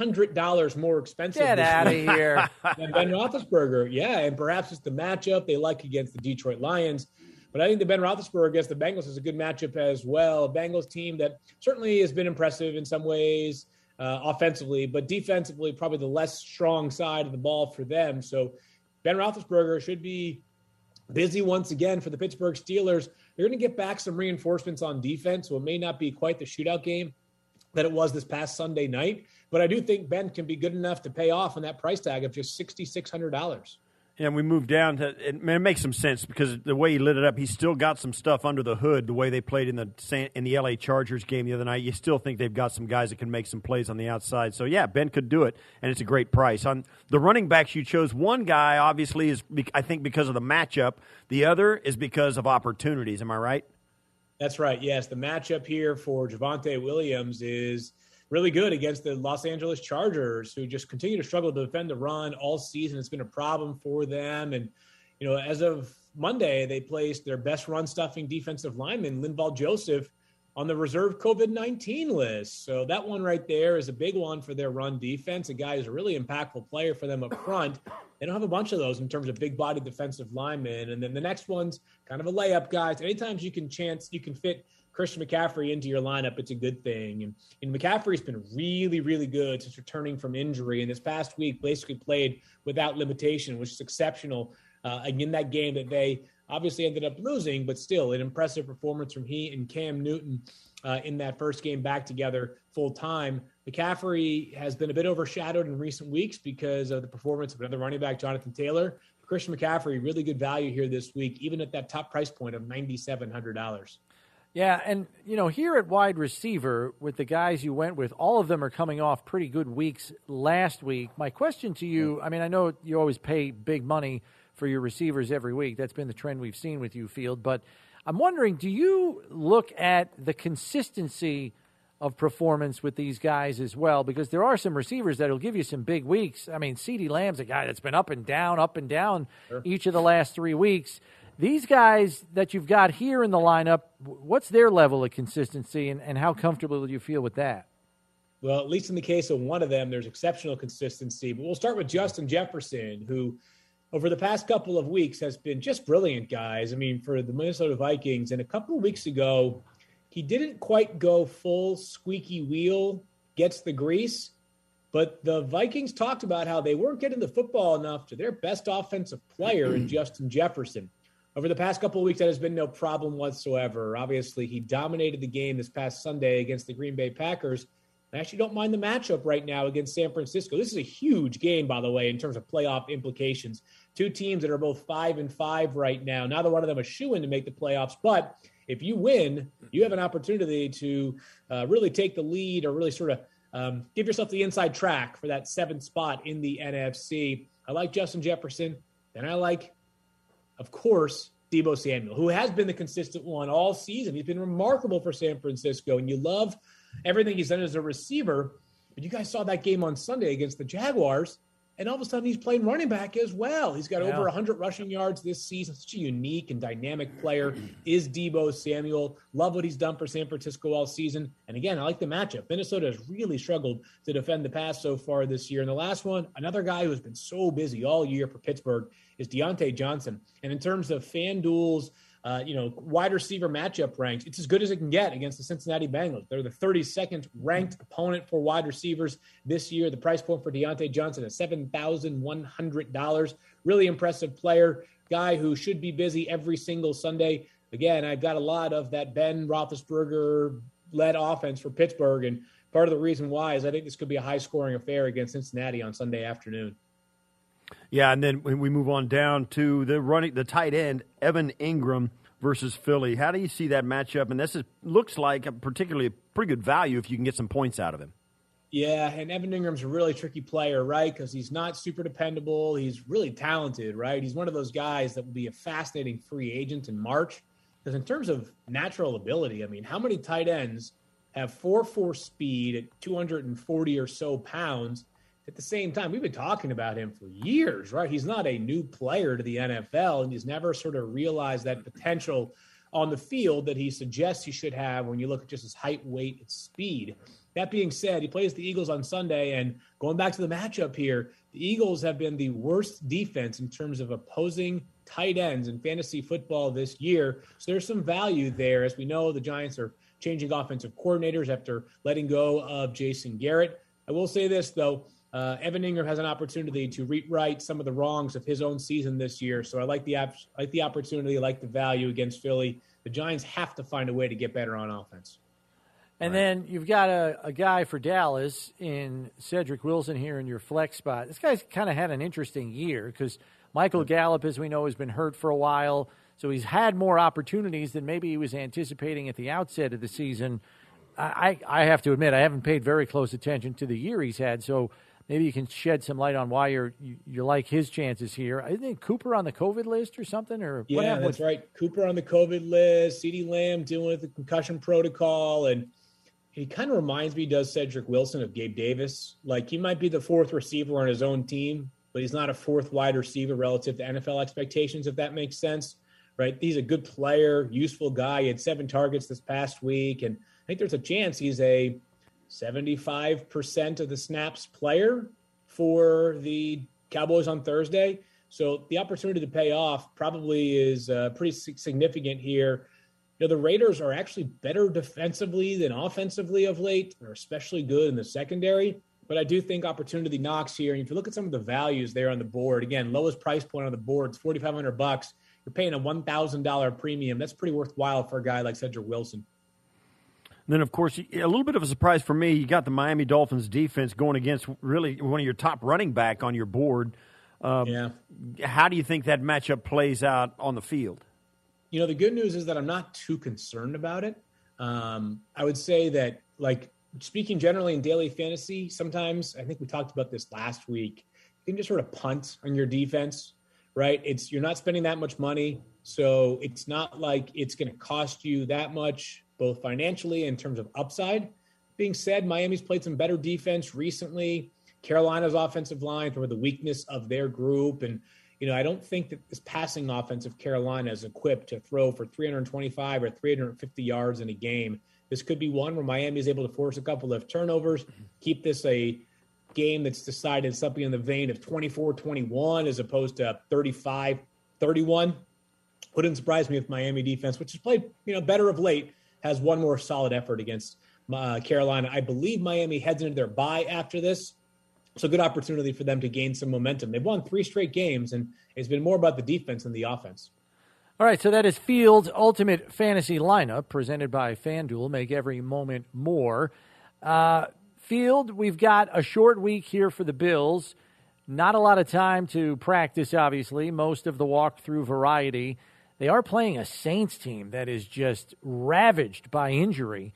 $600 more expensive. Get out of here. Than Ben Roethlisberger. Yeah, and perhaps it's the matchup they like against the Detroit Lions. But I think the Ben Roethlisberger against the Bengals is a good matchup as well. A Bengals team that certainly has been impressive in some ways offensively, but defensively probably the less strong side of the ball for them. So Ben Roethlisberger should be busy once again for the Pittsburgh Steelers. They're going to get back some reinforcements on defense, so it may not be quite the shootout game that it was this past Sunday night. But I do think Ben can be good enough to pay off on that price tag of just $6,600. And we moved down to it makes some sense because the way he lit it up, he's still got some stuff under the hood. The way they played in the LA Chargers game the other night, you still think they've got some guys that can make some plays on the outside. So yeah, Ben could do it, and it's a great price. On the running backs, you chose one guy. Obviously, is I think because of the matchup. The other is because of opportunities. Am I right? That's right. Yes, the matchup here for Javonte Williams is really good against the Los Angeles Chargers, who just continue to struggle to defend the run all season. It's been a problem for them. And, as of Monday, they placed their best run-stuffing defensive lineman, Linval Joseph, on the reserve COVID-19 list. So that one right there is a big one for their run defense. A guy who's a really impactful player for them up front. They don't have a bunch of those in terms of big-bodied defensive linemen. And then the next one's kind of a layup, guys. Anytime you can fit Christian McCaffrey into your lineup, it's a good thing. And McCaffrey's been really, really good since returning from injury. And this past week basically played without limitation, which is exceptional. In that game that they obviously ended up losing, but still an impressive performance from he and Cam Newton in that first game back together full time. McCaffrey has been a bit overshadowed in recent weeks because of the performance of another running back, Jonathan Taylor. Christian McCaffrey, really good value here this week, even at that top price point of $9,700. Yeah, and, here at wide receiver, with the guys you went with, all of them are coming off pretty good weeks last week. My question to you, I know you always pay big money for your receivers every week. That's been the trend we've seen with you, Field. But I'm wondering, do you look at the consistency of performance with these guys as well? Because there are some receivers that will give you some big weeks. CeeDee Lamb's a guy that's been up and down sure. each of the last 3 weeks. These guys that you've got here in the lineup, what's their level of consistency, and how comfortable do you feel with that? Well, at least in the case of one of them, there's exceptional consistency. But we'll start with Justin Jefferson, who over the past couple of weeks has been just brilliant, guys. For the Minnesota Vikings. And a couple of weeks ago, he didn't quite go full squeaky wheel, gets the grease. But the Vikings talked about how they weren't getting the football enough to their best offensive player in Justin Jefferson. Over the past couple of weeks, that has been no problem whatsoever. Obviously, he dominated the game this past Sunday against the Green Bay Packers. I actually don't mind the matchup right now against San Francisco. This is a huge game, by the way, in terms of playoff implications. Two teams that are both 5-5 right now. Neither one of them a shoo-in to make the playoffs. But if you win, you have an opportunity to really take the lead or really sort of give yourself the inside track for that 7th spot in the NFC. I like Justin Jefferson, and I like, of course, Deebo Samuel, who has been the consistent one all season. He's been remarkable for San Francisco, and you love everything he's done as a receiver. But you guys saw that game on Sunday against the Jaguars, and all of a sudden he's playing running back as well. He's got over 100 rushing yards this season. Such a unique and dynamic player is Deebo Samuel. Love what he's done for San Francisco all season. And again, I like the matchup. Minnesota has really struggled to defend the pass so far this year. And the last one, another guy who's been so busy all year for Pittsburgh is Deontay Johnson. And in terms of FanDuel's wide receiver matchup ranks, it's as good as it can get against the Cincinnati Bengals. They're the 32nd ranked opponent for wide receivers this year. The price point for Deontay Johnson is $7,100. Really impressive player, guy who should be busy every single Sunday. Again, I've got a lot of that Ben Roethlisberger-led offense for Pittsburgh, and part of the reason why is I think this could be a high-scoring affair against Cincinnati on Sunday afternoon. Yeah, and then when we move on down to the tight end, Evan Ingram versus Philly. How do you see that matchup? And this looks like a particularly pretty good value if you can get some points out of him. Yeah, and Evan Ingram's a really tricky player, right? Because he's not super dependable. He's really talented, right? He's one of those guys that will be a fascinating free agent in March. Because in terms of natural ability, how many tight ends have 4.4 speed at 240 or so pounds? At the same time, we've been talking about him for years, right? He's not a new player to the NFL, and he's never sort of realized that potential on the field that he suggests he should have when you look at just his height, weight, and speed. That being said, he plays the Eagles on Sunday, and going back to the matchup here, the Eagles have been the worst defense in terms of opposing tight ends in fantasy football this year. So there's some value there. As we know, the Giants are changing offensive coordinators after letting go of Jason Garrett. I will say this, though. Evan Ingram has an opportunity to rewrite some of the wrongs of his own season this year. So I like the opportunity, I like the value against Philly. The Giants have to find a way to get better on offense. And then you've got a guy for Dallas in Cedric Wilson here in your flex spot. This guy's kind of had an interesting year because Michael Gallup, as we know, has been hurt for a while. So he's had more opportunities than maybe he was anticipating at the outset of the season. I have to admit, I haven't paid very close attention to the year he's had. So maybe you can shed some light on why you like his chances here. I think Cooper on the COVID list or something, or yeah, what happened? That's right. Cooper on the COVID list. CeeDee Lamb dealing with the concussion protocol, and he kind of reminds me, does Cedric Wilson, of Gabe Davis. Like he might be the 4th receiver on his own team, but he's not a 4th wide receiver relative to NFL expectations, if that makes sense. Right? He's a good player, useful guy. He had 7 targets this past week, and I think there's a chance he's a 75% of the snaps player for the Cowboys on Thursday. So the opportunity to pay off probably is pretty significant here. The Raiders are actually better defensively than offensively of late. They're especially good in the secondary. But I do think opportunity knocks here. And if you look at some of the values there on the board, again, lowest price point on the board, it's $4,500. You're paying a $1,000 premium. That's pretty worthwhile for a guy like Cedric Wilson. And then, of course, a little bit of a surprise for me, you got the Miami Dolphins defense going against really one of your top running back on your board. How do you think that matchup plays out on the field? The good news is that I'm not too concerned about it. I would say that, speaking generally in daily fantasy, sometimes, I think we talked about this last week, you can just sort of punt on your defense, right? You're not spending that much money, so it's not like it's going to cost you that much, both financially and in terms of upside. Being said, Miami's played some better defense recently. Carolina's offensive line, for the weakness of their group, and I don't think that this passing offense of Carolina is equipped to throw for 325 or 350 yards in a game. This could be one where Miami is able to force a couple of turnovers, keep this a game that's decided something in the vein of 24-21 as opposed to 35-31. Wouldn't surprise me if Miami defense, which has played better of late, has one more solid effort against Carolina. I believe Miami heads into their bye after this. So good opportunity for them to gain some momentum. They've won 3 straight games, and it's been more about the defense than the offense. All right, so that is Field's Ultimate Fantasy Lineup presented by FanDuel. Make every moment more. Field, we've got a short week here for the Bills. Not a lot of time to practice, obviously. Most of the walkthrough variety. They are playing a Saints team that is just ravaged by injury.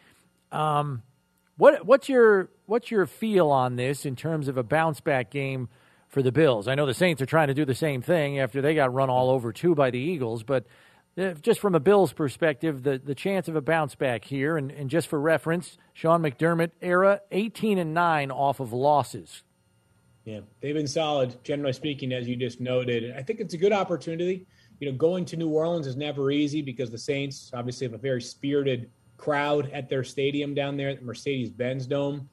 What's your feel on this in terms of a bounce-back game for the Bills? I know the Saints are trying to do the same thing after they got run all over, too, by the Eagles. But just from a Bills perspective, the chance of a bounce-back here, and just for reference, Sean McDermott era, 18-9 off of losses. Yeah, they've been solid, generally speaking, as you just noted. I think it's a good opportunity. Going to New Orleans is never easy because the Saints obviously have a very spirited crowd at their stadium down there at the Mercedes-Benz Dome.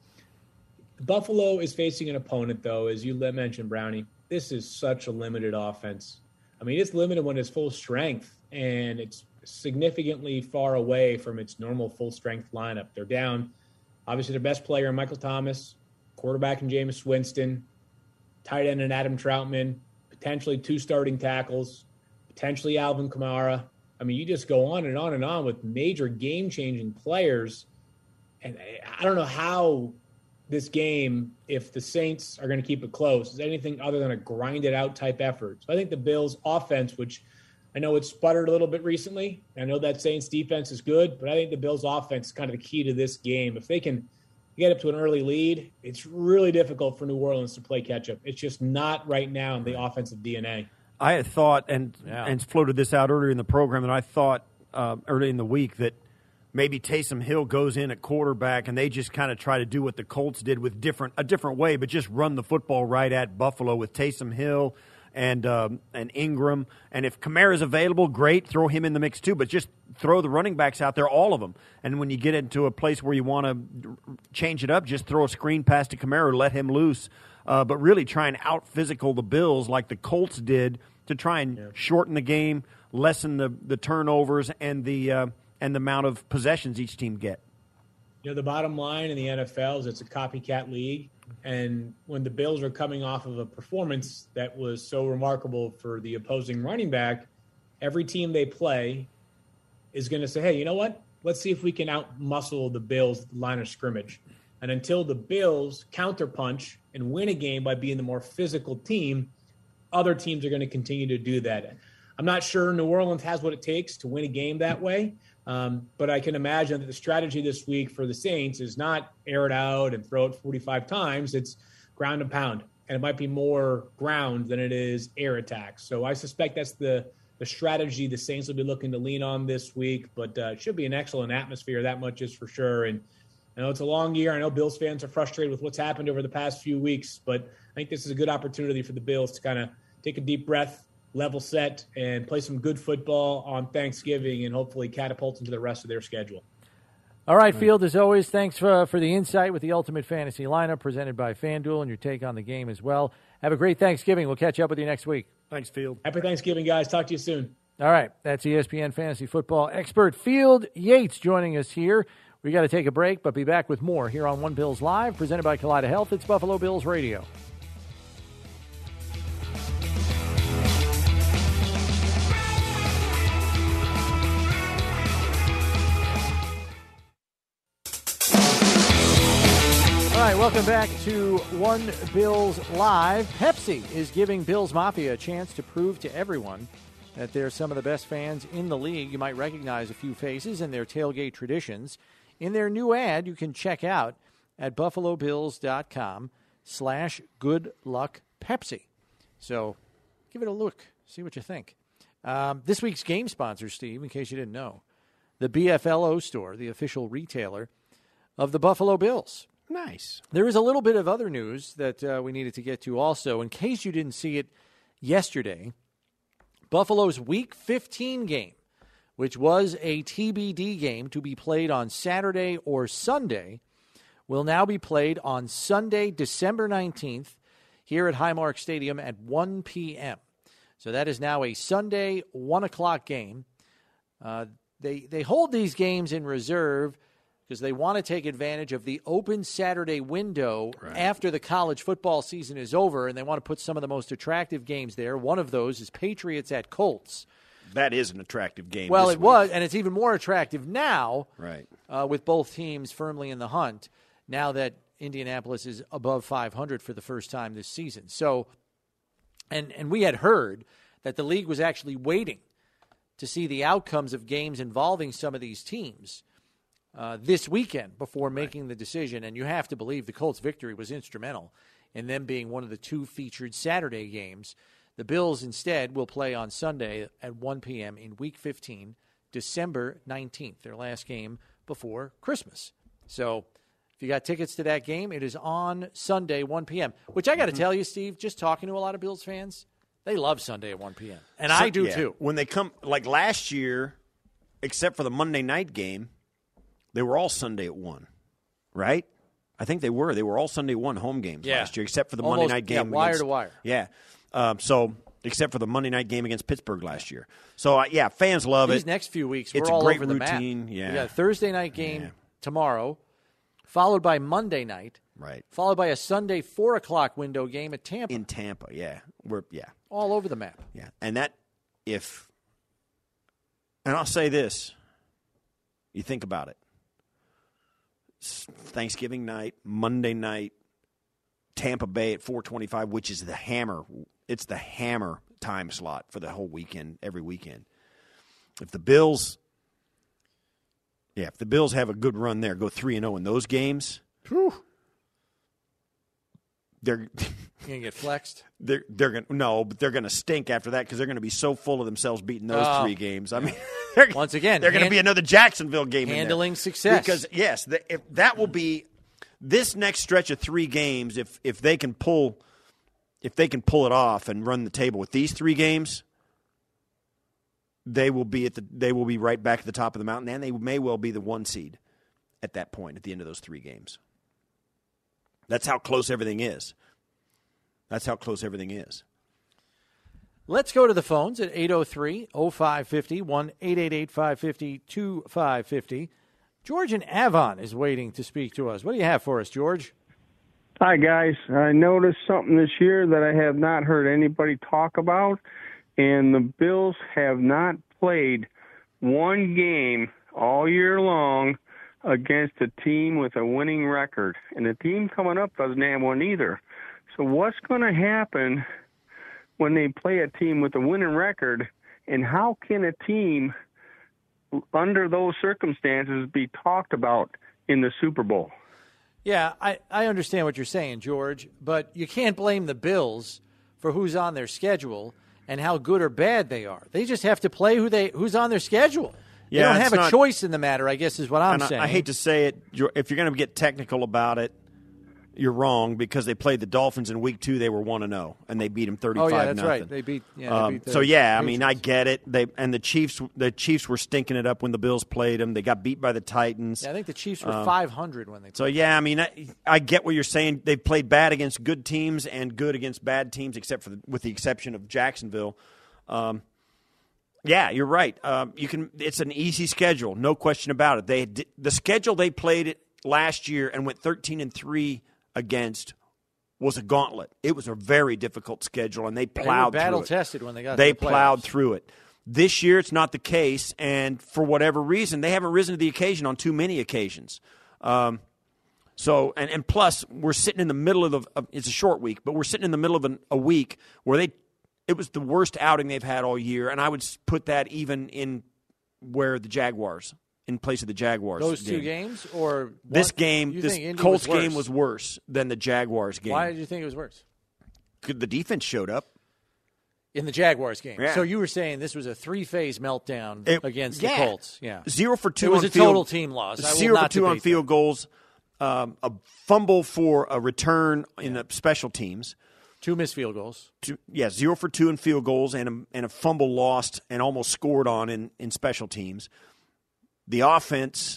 Buffalo is facing an opponent, though, as you mentioned, Brownie. This is such a limited offense. I mean, it's limited when it's full strength, and it's significantly far away from its normal full-strength lineup. They're down, obviously, their best player, Michael Thomas, quarterback in Jameis Winston, tight end in Adam Troutman, potentially 2 starting tackles, potentially Alvin Kamara. I mean, you just go on and on and on with major game-changing players. And I don't know how this game, if the Saints are going to keep it close, is anything other than a grind-it-out type effort. So I think the Bills' offense, which I know it's sputtered a little bit recently. I know that Saints' defense is good, but I think the Bills' offense is kind of the key to this game. If they can get up to an early lead, it's really difficult for New Orleans to play catch-up. It's just not right now in the offensive DNA. I had thought, and floated this out earlier in the program, that I thought early in the week that maybe Taysom Hill goes in at quarterback and they just kind of try to do what the Colts did with a different way, but just run the football right at Buffalo with Taysom Hill and Ingram. And if Kamara's available, great, throw him in the mix too, but just throw the running backs out there, all of them. And when you get into a place where you want to change it up, just throw a screen pass to Kamara, let him loose. But really try and out-physical the Bills like the Colts did to try and shorten the game, lessen the turnovers and the amount of possessions each team get. The bottom line in the NFL is it's a copycat league. And when the Bills are coming off of a performance that was so remarkable for the opposing running back, every team they play is going to say, hey, you know what? Let's see if we can out-muscle the Bills at the line of scrimmage. And until the Bills counterpunch and win a game by being the more physical team, other teams are going to continue to do that. I'm not sure New Orleans has what it takes to win a game that way, but I can imagine that the strategy this week for the Saints is not air it out and throw it 45 times. It's ground and pound, and it might be more ground than it is air attacks. So I suspect that's the strategy the Saints will be looking to lean on this week, but it should be an excellent atmosphere, that much is for sure. And I know it's a long year. I know Bills fans are frustrated with what's happened over the past few weeks, but I think this is a good opportunity for the Bills to kind of take a deep breath, level set, and play some good football on Thanksgiving and hopefully catapult into the rest of their schedule. All right, Field, as always, thanks for the insight with the Ultimate Fantasy Lineup presented by FanDuel and your take on the game as well. Have a great Thanksgiving. We'll catch up with you next week. Thanks, Field. Happy Thanksgiving, guys. Talk to you soon. All right, that's ESPN Fantasy Football expert Field Yates joining us here. We got to take a break, but be back with more here on One Bills Live, presented by Kaleida Health. It's Buffalo Bills Radio. All right, welcome back to One Bills Live. Pepsi is giving Bills Mafia a chance to prove to everyone that they're some of the best fans in the league. You might recognize a few faces and their tailgate traditions in their new ad you can check out at buffalobills.com/goodluckpepsi. So give it a look. See what you think. This week's game sponsor, Steve, in case you didn't know, the BFLO store, the official retailer of the Buffalo Bills. Nice. There is a little bit of other news that we needed to get to also. In case you didn't see it yesterday, Buffalo's Week 15 game, which was a TBD game to be played on Saturday or Sunday, will now be played on Sunday, December 19th, here at Highmark Stadium at 1 p.m. So that is now a Sunday 1 o'clock game. They hold these games in reserve because they want to take advantage of the open Saturday window after the college football season is over, and they want to put some of the most attractive games there. One of those is Patriots at Colts. That is an attractive game. Well, it was, and it's even more attractive now, right? With both teams firmly in the hunt, now that Indianapolis is above 500 for the first time this season. So, and we had heard that the league was actually waiting to see the outcomes of games involving some of these teams this weekend before making the decision. And you have to believe the Colts' victory was instrumental in them being one of the two featured Saturday games. The Bills instead will play on Sunday at 1 p.m. in Week 15, December 19th, their last game before Christmas. So if you got tickets to that game, it is on Sunday, 1 p.m., which I got to tell you, Steve, just talking to a lot of Bills fans, they love Sunday at 1 p.m. And I do too. When they come, like last year, except for the Monday night game, they were all Sunday at 1, right? I think they were. They were all Sunday at 1 home games last year, except for the Monday night game. Yeah, wire to wire. Yeah. So, except for the Monday night game against Pittsburgh last year. So, fans love it. These next few weeks, we're it's all a great over the routine. map. Yeah. We got a Thursday night game tomorrow, followed by Monday night. Right. Followed by a Sunday 4 o'clock window game at Tampa. In Tampa, all over the map. Yeah. And I'll say this. You think about it. Thanksgiving night, Monday night, Tampa Bay at 4:25, which is the hammer. It's the hammer time slot for the whole weekend, every weekend. If the Bills have a good run there, go 3-0 in those games, they're gonna get flexed. They're gonna stink after that because they're gonna be so full of themselves beating those 3 games. I mean, once again, they're gonna be another Jacksonville game. Handling success because if that will be this next stretch of 3 games. If they can pull it off and run the table with these 3 games, they will be right back at the top of the mountain, and they may well be the 1 seed at that point at the end of those 3 games. That's how close everything is. Let's go to the phones at 803-0550, 1-888-550-2550. George in Avon is waiting to speak to us. What do you have for us, George? Hi, guys. I noticed something this year that I have not heard anybody talk about, and the Bills have not played one game all year long against a team with a winning record. And the team coming up doesn't have one either. So what's going to happen when they play a team with a winning record, and how can a team under those circumstances be talked about in the Super Bowl? Yeah, I understand what you're saying, George, but you can't blame the Bills for who's on their schedule and how good or bad they are. They just have to play who's on their schedule. Yeah, they don't have a choice in the matter, I guess is what I'm saying. I hate to say it. If you're going to get technical about it, you're wrong, because they played the Dolphins in Week 2. They were 1-0, and they beat them 35-0. Oh, yeah, that's right. They beat I mean, I get it. The Chiefs were stinking it up when the Bills played them. They got beat by the Titans. Yeah, I think the Chiefs were 500 when they played. So, I mean, I get what you're saying. They played bad against good teams and good against bad teams, with the exception of Jacksonville. Yeah, you're right. It's an easy schedule, no question about it. The schedule they played last year and went 13-3 against was a gauntlet. It was a very difficult schedule, and they plowed through it. Battle tested when they got. They plowed through it. This year, it's not the case, and for whatever reason, they haven't risen to the occasion on too many occasions. So plus, we're sitting in the middle of it's a short week, but we're sitting in the middle of a week where It was the worst outing they've had all year, and I would put that even in where the Jaguars, in place of the Jaguars. Those two games? Or this game, this Colts game was worse than the Jaguars game. Why did you think it was worse? The defense showed up. In the Jaguars game. Yeah. So you were saying this was a three-phase meltdown against the Colts. Yeah. 0 for 2 on field. It was a total team loss. 0 for 2 on field goals. A fumble for a return in the special teams. 2 missed field goals. 0 for 2 in field goals and a fumble lost and almost scored on in special teams. The offense,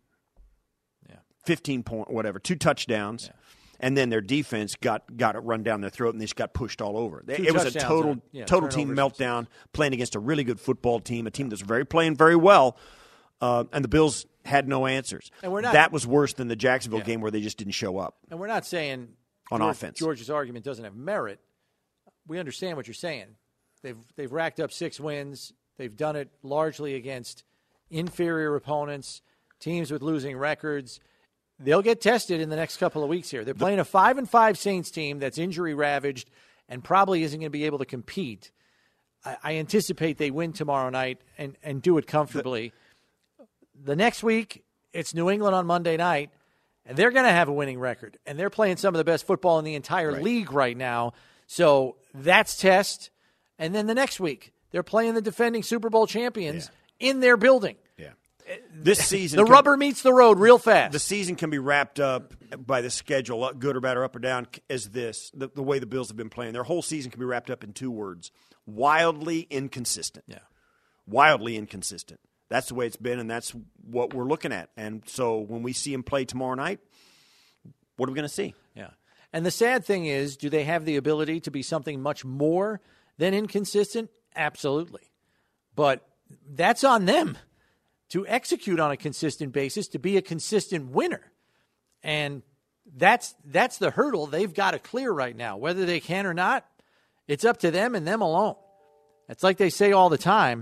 15 point, whatever, 2 touchdowns. Yeah. And then their defense got it run down their throat, and they just got pushed all over. It was a total team meltdown, playing against a really good football team, a team that's playing very well, and the Bills had no answers. And that was worse than the Jacksonville game where they just didn't show up. And we're not saying on offense. George's argument doesn't have merit. We understand what you're saying. They've racked up 6 wins. They've done it largely against inferior opponents, teams with losing records. They'll get tested in the next couple of weeks here. They're playing a 5-5 Saints team that's injury-ravaged and probably isn't going to be able to compete. I anticipate they win tomorrow night and do it comfortably. The next week, it's New England on Monday night, and they're going to have a winning record. And they're playing some of the best football in the entire league right now. So that's test. And then the next week, they're playing the defending Super Bowl champions in their building. This season, the rubber meets the road real fast. The season can be wrapped up by the schedule, good or bad or up or down, as this. The way the Bills have been playing. Their whole season can be wrapped up in 2 words. Wildly inconsistent. Yeah. Wildly inconsistent. That's the way it's been, and that's what we're looking at. And so when we see them play tomorrow night, what are we going to see? Yeah. And the sad thing is, do they have the ability to be something much more than inconsistent? Absolutely. But that's on them to execute on a consistent basis, to be a consistent winner. And that's the hurdle they've got to clear right now. Whether they can or not, it's up to them and them alone. It's like they say all the time,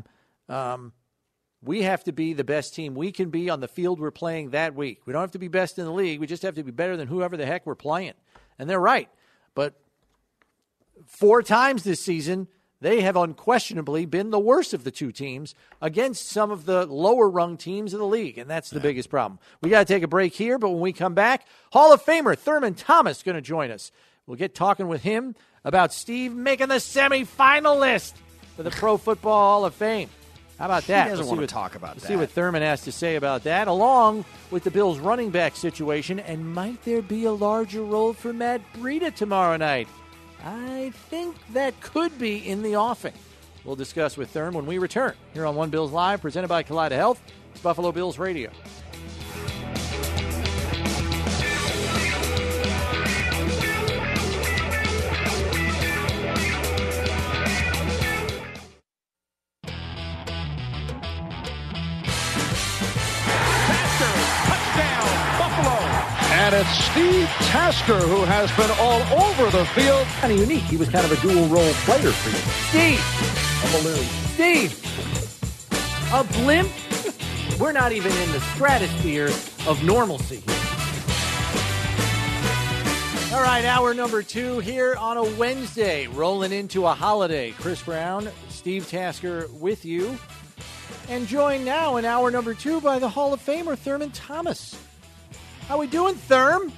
we have to be the best team we can be on the field we're playing that week. We don't have to be best in the league. We just have to be better than whoever the heck we're playing. And they're right. But 4 times this season, they have unquestionably been the worst of the 2 teams against some of the lower-rung teams of the league, and that's the biggest problem. We got to take a break here, but when we come back, Hall of Famer Thurman Thomas is going to join us. We'll get talking with him about Steve making the semifinal list for the Pro Football Hall of Fame. How about that? He doesn't want to talk about that. See what Thurman has to say about that, along with the Bills' running back situation, and might there be a larger role for Matt Breida tomorrow night? I think that could be in the offing. We'll discuss with Thurman when we return here on One Bills Live, presented by Kaleida Health. It's Buffalo Bills Radio. And it's Steve Tasker who has been all over the field. Kind of unique. He was kind of a dual-role player for you. Steve! A balloon. Steve! A blimp? We're not even in the stratosphere of normalcy here. All right, hour number 2 here on a Wednesday, rolling into a holiday. Chris Brown, Steve Tasker with you. And joined now in hour number 2 by the Hall of Famer, Thurman Thomas. How we doing, Therm?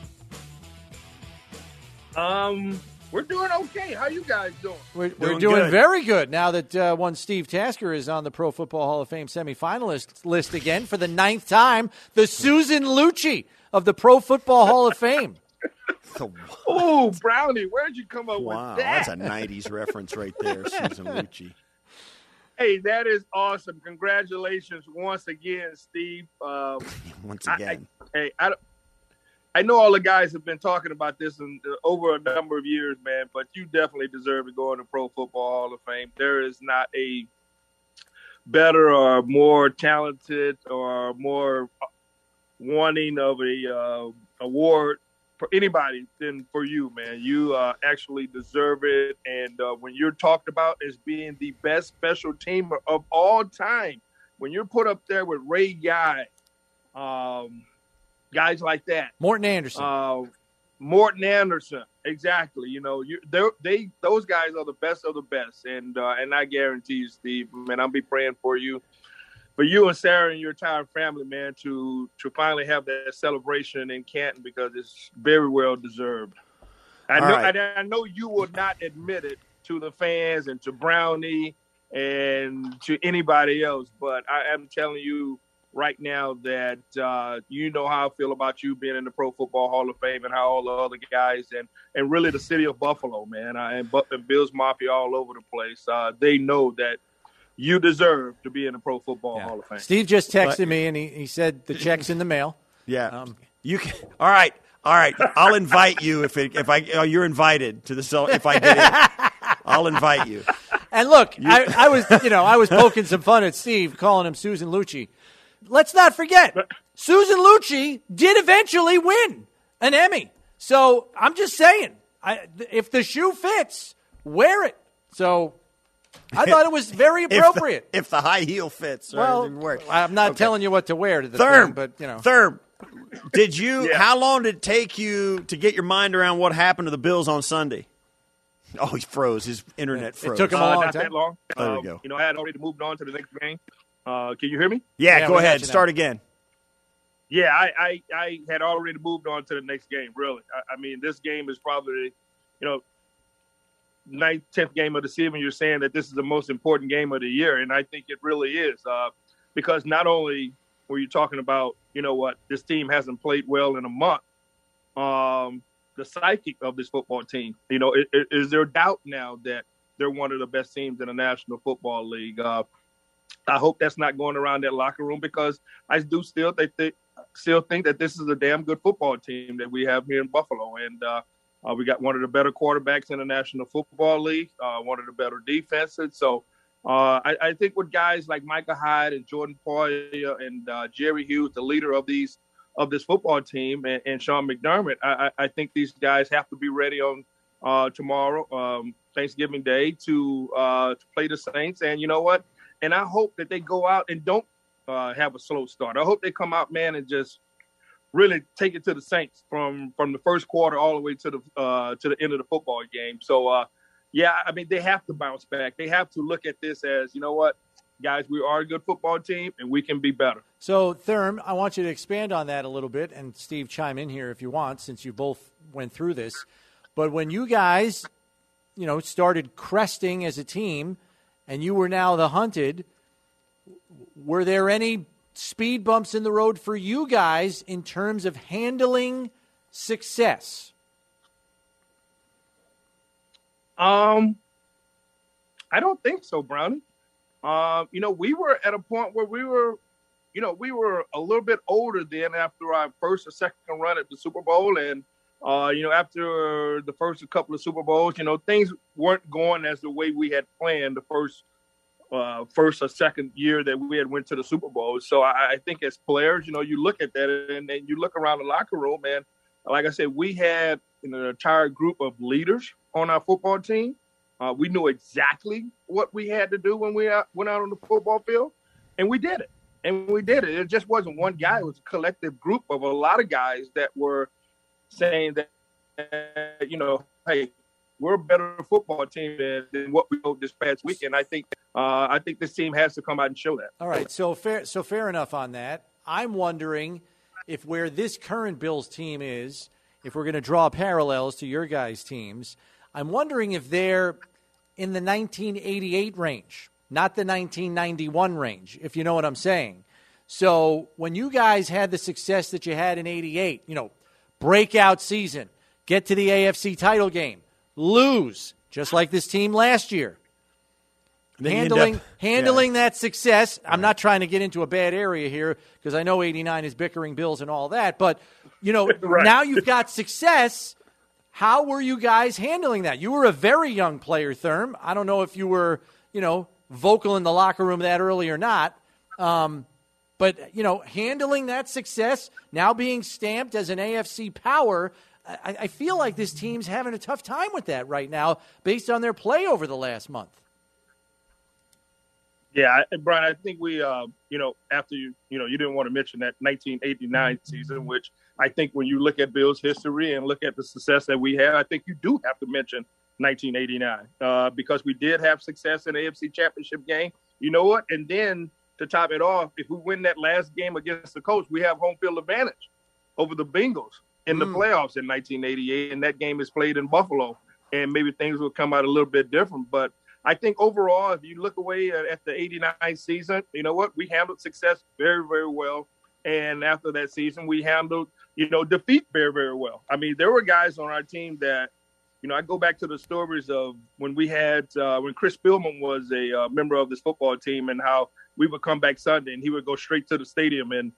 We're doing okay. How you guys doing? We're doing very good now that one Steve Tasker is on the Pro Football Hall of Fame semifinalist list again for the 9th time. The Susan Lucci of the Pro Football Hall of Fame. Oh, Brownie, where'd you come up with that? Wow, that's a 90s reference right there, Susan Lucci. Hey, that is awesome. Congratulations once again, Steve. Once again. I know all the guys have been talking about this over a number of years, man, but you definitely deserve to go in the Pro Football Hall of Fame. There is not a better or more talented or more wanting of a award for anybody than for you, man. You actually deserve it. And when you're talked about as being the best special teamer of all time, when you're put up there with Ray Guy, guys like that. Morton Anderson. Morton Anderson, exactly. You know, those guys are the best of the best, and I guarantee you, Steve, man, I'll be praying for you and Sarah and your entire family, man, to finally have that celebration in Canton, because it's very well deserved. I know you will not admit it to the fans and to Brownie and to anybody else, but I am telling you right now that you know how I feel about you being in the Pro Football Hall of Fame, and how all the other guys and really the city of Buffalo, man, and Bills Mafia all over the place, they know that you deserve to be in the Pro Football Hall of Fame. Steve just texted me, and he said the check's in the mail. Yeah. You can. All right. I'll invite you you're invited to the if I get it. I'll invite you. And look, I was poking some fun at Steve, calling him Susan Lucci. Let's not forget, Susan Lucci did eventually win an Emmy. So I'm just saying, if the shoe fits, wear it. So I thought it was very appropriate. If the high heel fits. Well, I'm not telling you what to wear to the thing, but, you know. Thurm, did you? Yeah. How long did it take you to get your mind around what happened to the Bills on Sunday? Oh, he froze. His internet froze. It took him a long not time. That long. There we go. You know, I had already moved on to the next game. Can you hear me? Yeah, go ahead. Start again. Yeah, I had already moved on to the next game, really. I mean, this game is probably, 9th, 10th game of the season. You're saying that this is the most important game of the year, and I think it really is, because not only were you talking about, this team hasn't played well in a month, the psyche of this football team. Is there doubt now that they're one of the best teams in the National Football League? I hope that's not going around that locker room, because I do still think that this is a damn good football team that we have here in Buffalo. And we got one of the better quarterbacks in the National Football League, one of the better defenses. So I think with guys like Micah Hyde and Jordan Poyer and Jerry Hughes, the leader of this football team, and Sean McDermott, I think these guys have to be ready on tomorrow, Thanksgiving Day, to play the Saints. And you know what? And I hope that they go out and don't have a slow start. I hope they come out, man, and just really take it to the Saints from the first quarter all the way to the end of the football game. So, I mean, they have to bounce back. They have to look at this as, you know what, guys, we are a good football team, and we can be better. So, Thurm, I want you to expand on that a little bit, and Steve, chime in here if you want, since you both went through this. But when you guys, started cresting as a team, and you were now the hunted, were there any speed bumps in the road for you guys in terms of handling success? I don't think so, Brownie. We were at a point where we were a little bit older then after our first or second run at the Super Bowl. And, after the first couple of Super Bowls, things weren't going as the way we had planned the first or second year that we had went to the Super Bowl. So I think as players, you look at that and then you look around the locker room, and like I said, we had an entire group of leaders on our football team. We knew exactly what we had to do when we went out on the football field, and we did it. It just wasn't one guy. It was a collective group of a lot of guys that were saying that, hey, we're a better football team than what we showed this past weekend. I think this team has to come out and show that. All right, so fair enough on that. I'm wondering if where this current Bills team is, if we're going to draw parallels to your guys' teams, I'm wondering if they're in the 1988 range, not the 1991 range, if you know what I'm saying. So when you guys had the success that you had in 88, breakout season, get to the AFC title game, lose, just like this team last year. Handling that success. I'm not trying to get into a bad area here because I know 89 is bickering Bills and all that. But, right. Now you've got success. How were you guys handling that? You were a very young player, Thurm. I don't know if you were, vocal in the locker room that early or not. But, handling that success, now being stamped as an AFC power, I feel like this team's having a tough time with that right now based on their play over the last month. Yeah, Brian, I think we, after you didn't want to mention that 1989 season, which I think when you look at Bills history and look at the success that we had, I think you do have to mention 1989 because we did have success in the AFC Championship game. You know what? And then to top it off, if we win that last game against the Colts, we have home field advantage over the Bengals in the playoffs in 1988, and that game is played in Buffalo, and maybe things will come out a little bit different. But I think overall, if you look away at the 89 season, you know what? We handled success very, very well. And after that season, we handled, defeat very, very well. I mean, there were guys on our team that, I go back to the stories of when we had, when Chris Spielman was a member of this football team and how we would come back Sunday and he would go straight to the stadium and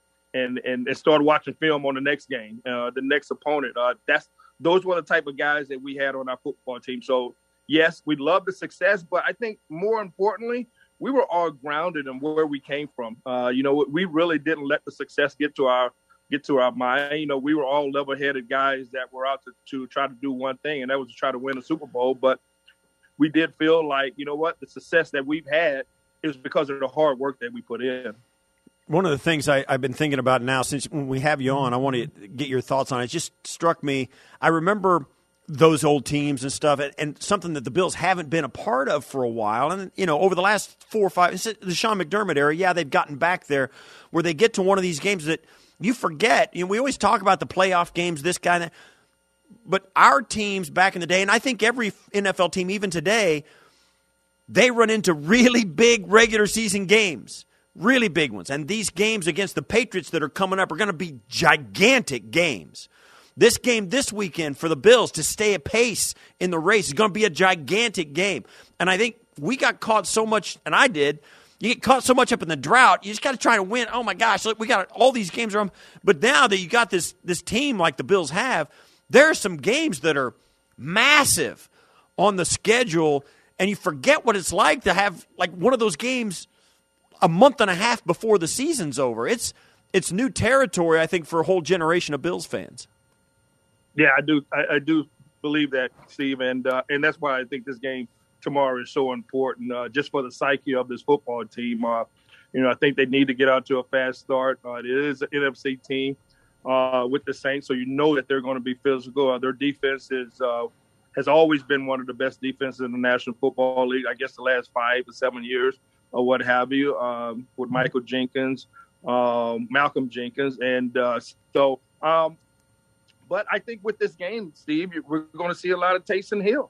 start watching film on the next game, the next opponent. Those were the type of guys that we had on our football team. So, yes, we love the success, but I think more importantly, we were all grounded in where we came from. We really didn't let the success get to our mind. We were all level-headed guys that were out to try to do one thing, and that was to try to win a Super Bowl. But we did feel like, the success that we've had is because of the hard work that we put in. One of the things I've been thinking about now, since when we have you on, I want to get your thoughts on it. It just struck me. I remember those old teams and stuff, and something that the Bills haven't been a part of for a while. And, over the last 4 or 5, the Sean McDermott era, they've gotten back there where they get to one of these games that you forget. We always talk about the playoff games, this guy, that. But our teams back in the day, and I think every NFL team even today, they run into really big regular season games. Really big ones. And these games against the Patriots that are coming up are going to be gigantic games. This game this weekend for the Bills to stay apace in the race is going to be a gigantic game. And I think we got caught so much, and I did, you get caught so much up in the drought, you just got to try to win. Oh, my gosh, look, we got all these games around. But now that you got this team like the Bills have, there are some games that are massive on the schedule, and you forget what it's like to have like one of those games a month and a half before the season's over. It's new territory, I think, for a whole generation of Bills fans. Yeah, I do believe that, Steve, and that's why I think this game tomorrow is so important, just for the psyche of this football team. I think they need to get out to a fast start. It is an NFC team with the Saints, so that they're going to be physical. Their defense has always been one of the best defenses in the National Football League, I guess the last 5 or 7 years. Or what have you, with Michael Jenkins, Malcolm Jenkins. And but I think with this game, Steve, we're going to see a lot of Taysom Hill.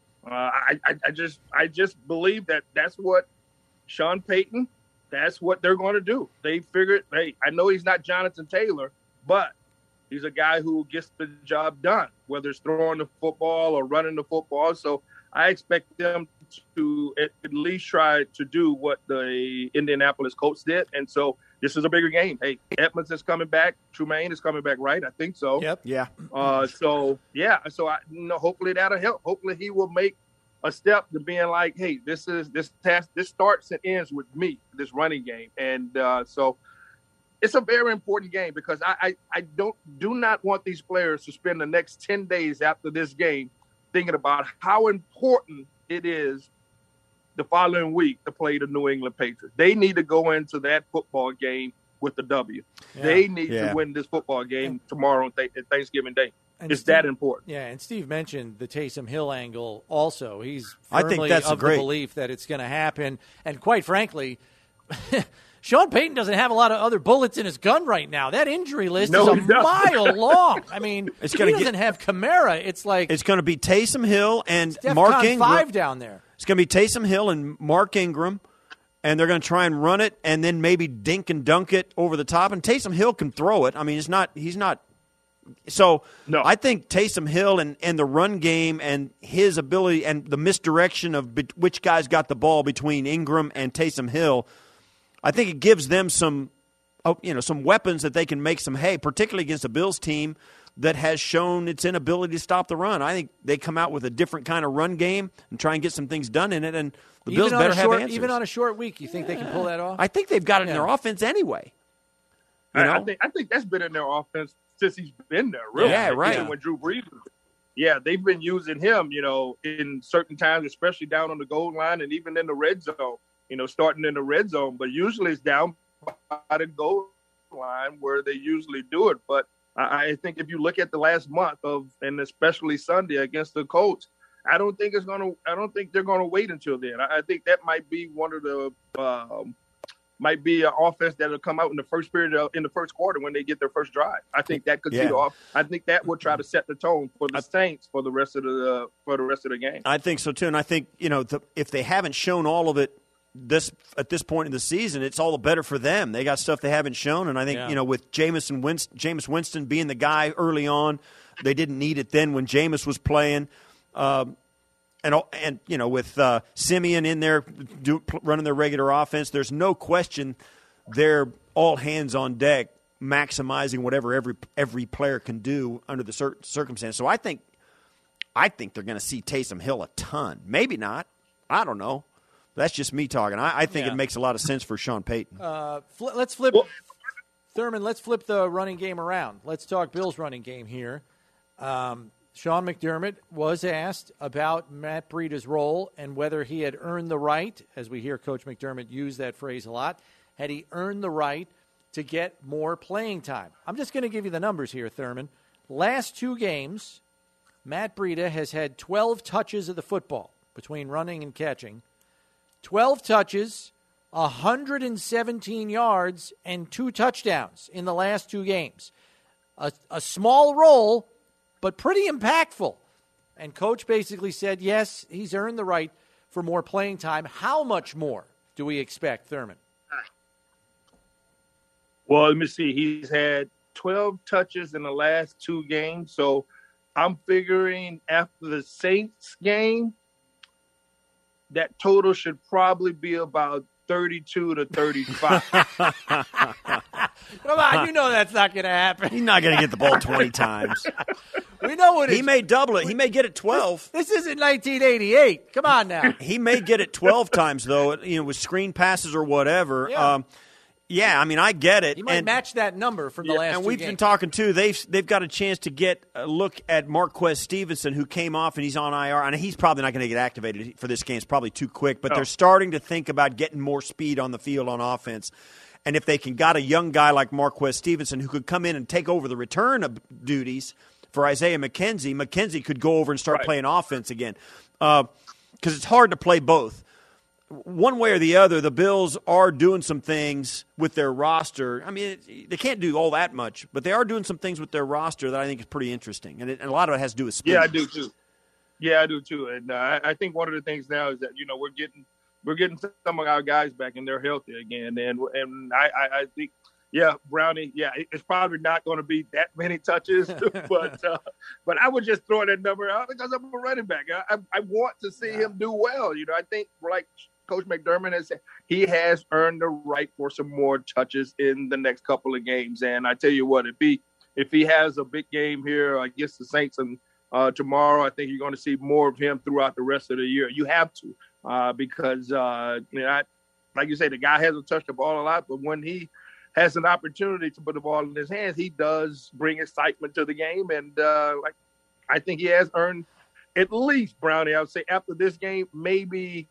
I just believe that that's what Sean Payton, that's what they're going to do. They figured, hey, I know he's not Jonathan Taylor, but he's a guy who gets the job done, whether it's throwing the football or running the football. So I expect them to at least try to do what the Indianapolis Colts did. And so this is a bigger game. Hey, Edmonds is coming back. Trumaine is coming back, right? I think so. Yep. Yeah. So hopefully that'll help. Hopefully he will make a step to being like, hey, this starts and ends with me, this running game. And so it's a very important game because I do not want these players to spend the next 10 days after this game thinking about how important it is the following week to play the New England Patriots. They need to go into that football game with the W. Yeah. They need to win this football game tomorrow on Thanksgiving Day. It's that important. Yeah, and Steve mentioned the Taysom Hill angle also. He's firmly of the belief that it's going to happen. And quite frankly, Sean Payton doesn't have a lot of other bullets in his gun right now. That injury list is a mile long. I mean, he doesn't have Kamara. It's like it's going to be Taysom Hill and Steph Mark Ingram. 5 down there. It's going to be Taysom Hill and Mark Ingram, and they're going to try and run it and then maybe dink and dunk it over the top. And Taysom Hill can throw it. I mean, he's not. So no. I think Taysom Hill and the run game and his ability and the misdirection of which guys got the ball between Ingram and Taysom Hill, I think it gives them some weapons that they can make some hay, particularly against a Bills team that has shown its inability to stop the run. I think they come out with a different kind of run game and try and get some things done in it, and the Bills better have answers. Even on a short week, you think they can pull that off? I think they've got it in their offense anyway. I think that's been in their offense since he's been there, really. Yeah, right. Even when Drew Brees was there. Yeah, they've been using him, in certain times, especially down on the goal line and even in the red zone. starting in the red zone. But usually it's down by the goal line where they usually do it. But I think if you look at the last month and especially Sunday against the Colts, I don't think they're gonna wait until then. I think that might be one of the might be an offense that'll come out in the first period in the first quarter when they get their first drive. I think that could I think that will try to set the tone for the Saints for the rest of the game. I think so too, and I think if they haven't shown all of it at this point in the season, it's all the better for them. They got stuff they haven't shown, and I think with Jameis Winston being the guy early on, they didn't need it then when Jameis was playing, and with Simeon in there running their regular offense, there's no question they're all hands on deck, maximizing whatever every player can do under the certain circumstance. So I think they're going to see Taysom Hill a ton. Maybe not. I don't know. That's just me talking. I think it makes a lot of sense for Sean Payton. Let's flip, Thurman, let's flip the running game around. Let's talk Bills running game here. Sean McDermott was asked about Matt Breida's role and whether he had earned the right, as we hear Coach McDermott use that phrase a lot, had he earned the right to get more playing time. I'm just going to give you the numbers here, Thurman. Last 2 games, Matt Breida has had 12 touches of the football between running and catching. 12 touches, 117 yards, and 2 touchdowns in the last 2 games. A small role, but pretty impactful. And Coach basically said, yes, he's earned the right for more playing time. How much more do we expect, Thurman? Well, let me see. He's had 12 touches in the last 2 games. So I'm figuring after the Saints game, that total should probably be about 32 to 35. Come on, you know that's not going to happen. He's not going to get the ball 20 times. We know what he may double it. He may get it 12. This isn't 1988. Come on now. He may get it 12 times though, with screen passes or whatever. Yeah. I mean, I get it. He might match that number from the last 2 games. And we've been talking, too. They've got a chance to get a look at Marquez Stevenson, who came off and he's on IR. And he's probably not going to get activated for this game. It's probably too quick. But they're starting to think about getting more speed on the field on offense. And if they got a young guy like Marquez Stevenson who could come in and take over the return of duties for Isaiah McKenzie could go over and start playing offense again. Because it's hard to play both. One way or the other, the Bills are doing some things with their roster. I mean, they can't do all that much, but they are doing some things with their roster that I think is pretty interesting, and a lot of it has to do with speed. Yeah, I do too. And I think one of the things now is that we're getting some of our guys back and they're healthy again, and I think. Yeah, Brownie. Yeah, it's probably not going to be that many touches, but I would just throw that number out because I'm a running back. I want to see him do well. I think like Coach McDermott has said, he has earned the right for some more touches in the next couple of games. And I tell you what, if he has a big game here against the Saints and tomorrow, I think you're going to see more of him throughout the rest of the year. You have to because like you say, the guy hasn't touched the ball a lot, but when he has an opportunity to put the ball in his hands, he does bring excitement to the game. And I think he has earned at least, Brownie, I would say after this game, maybe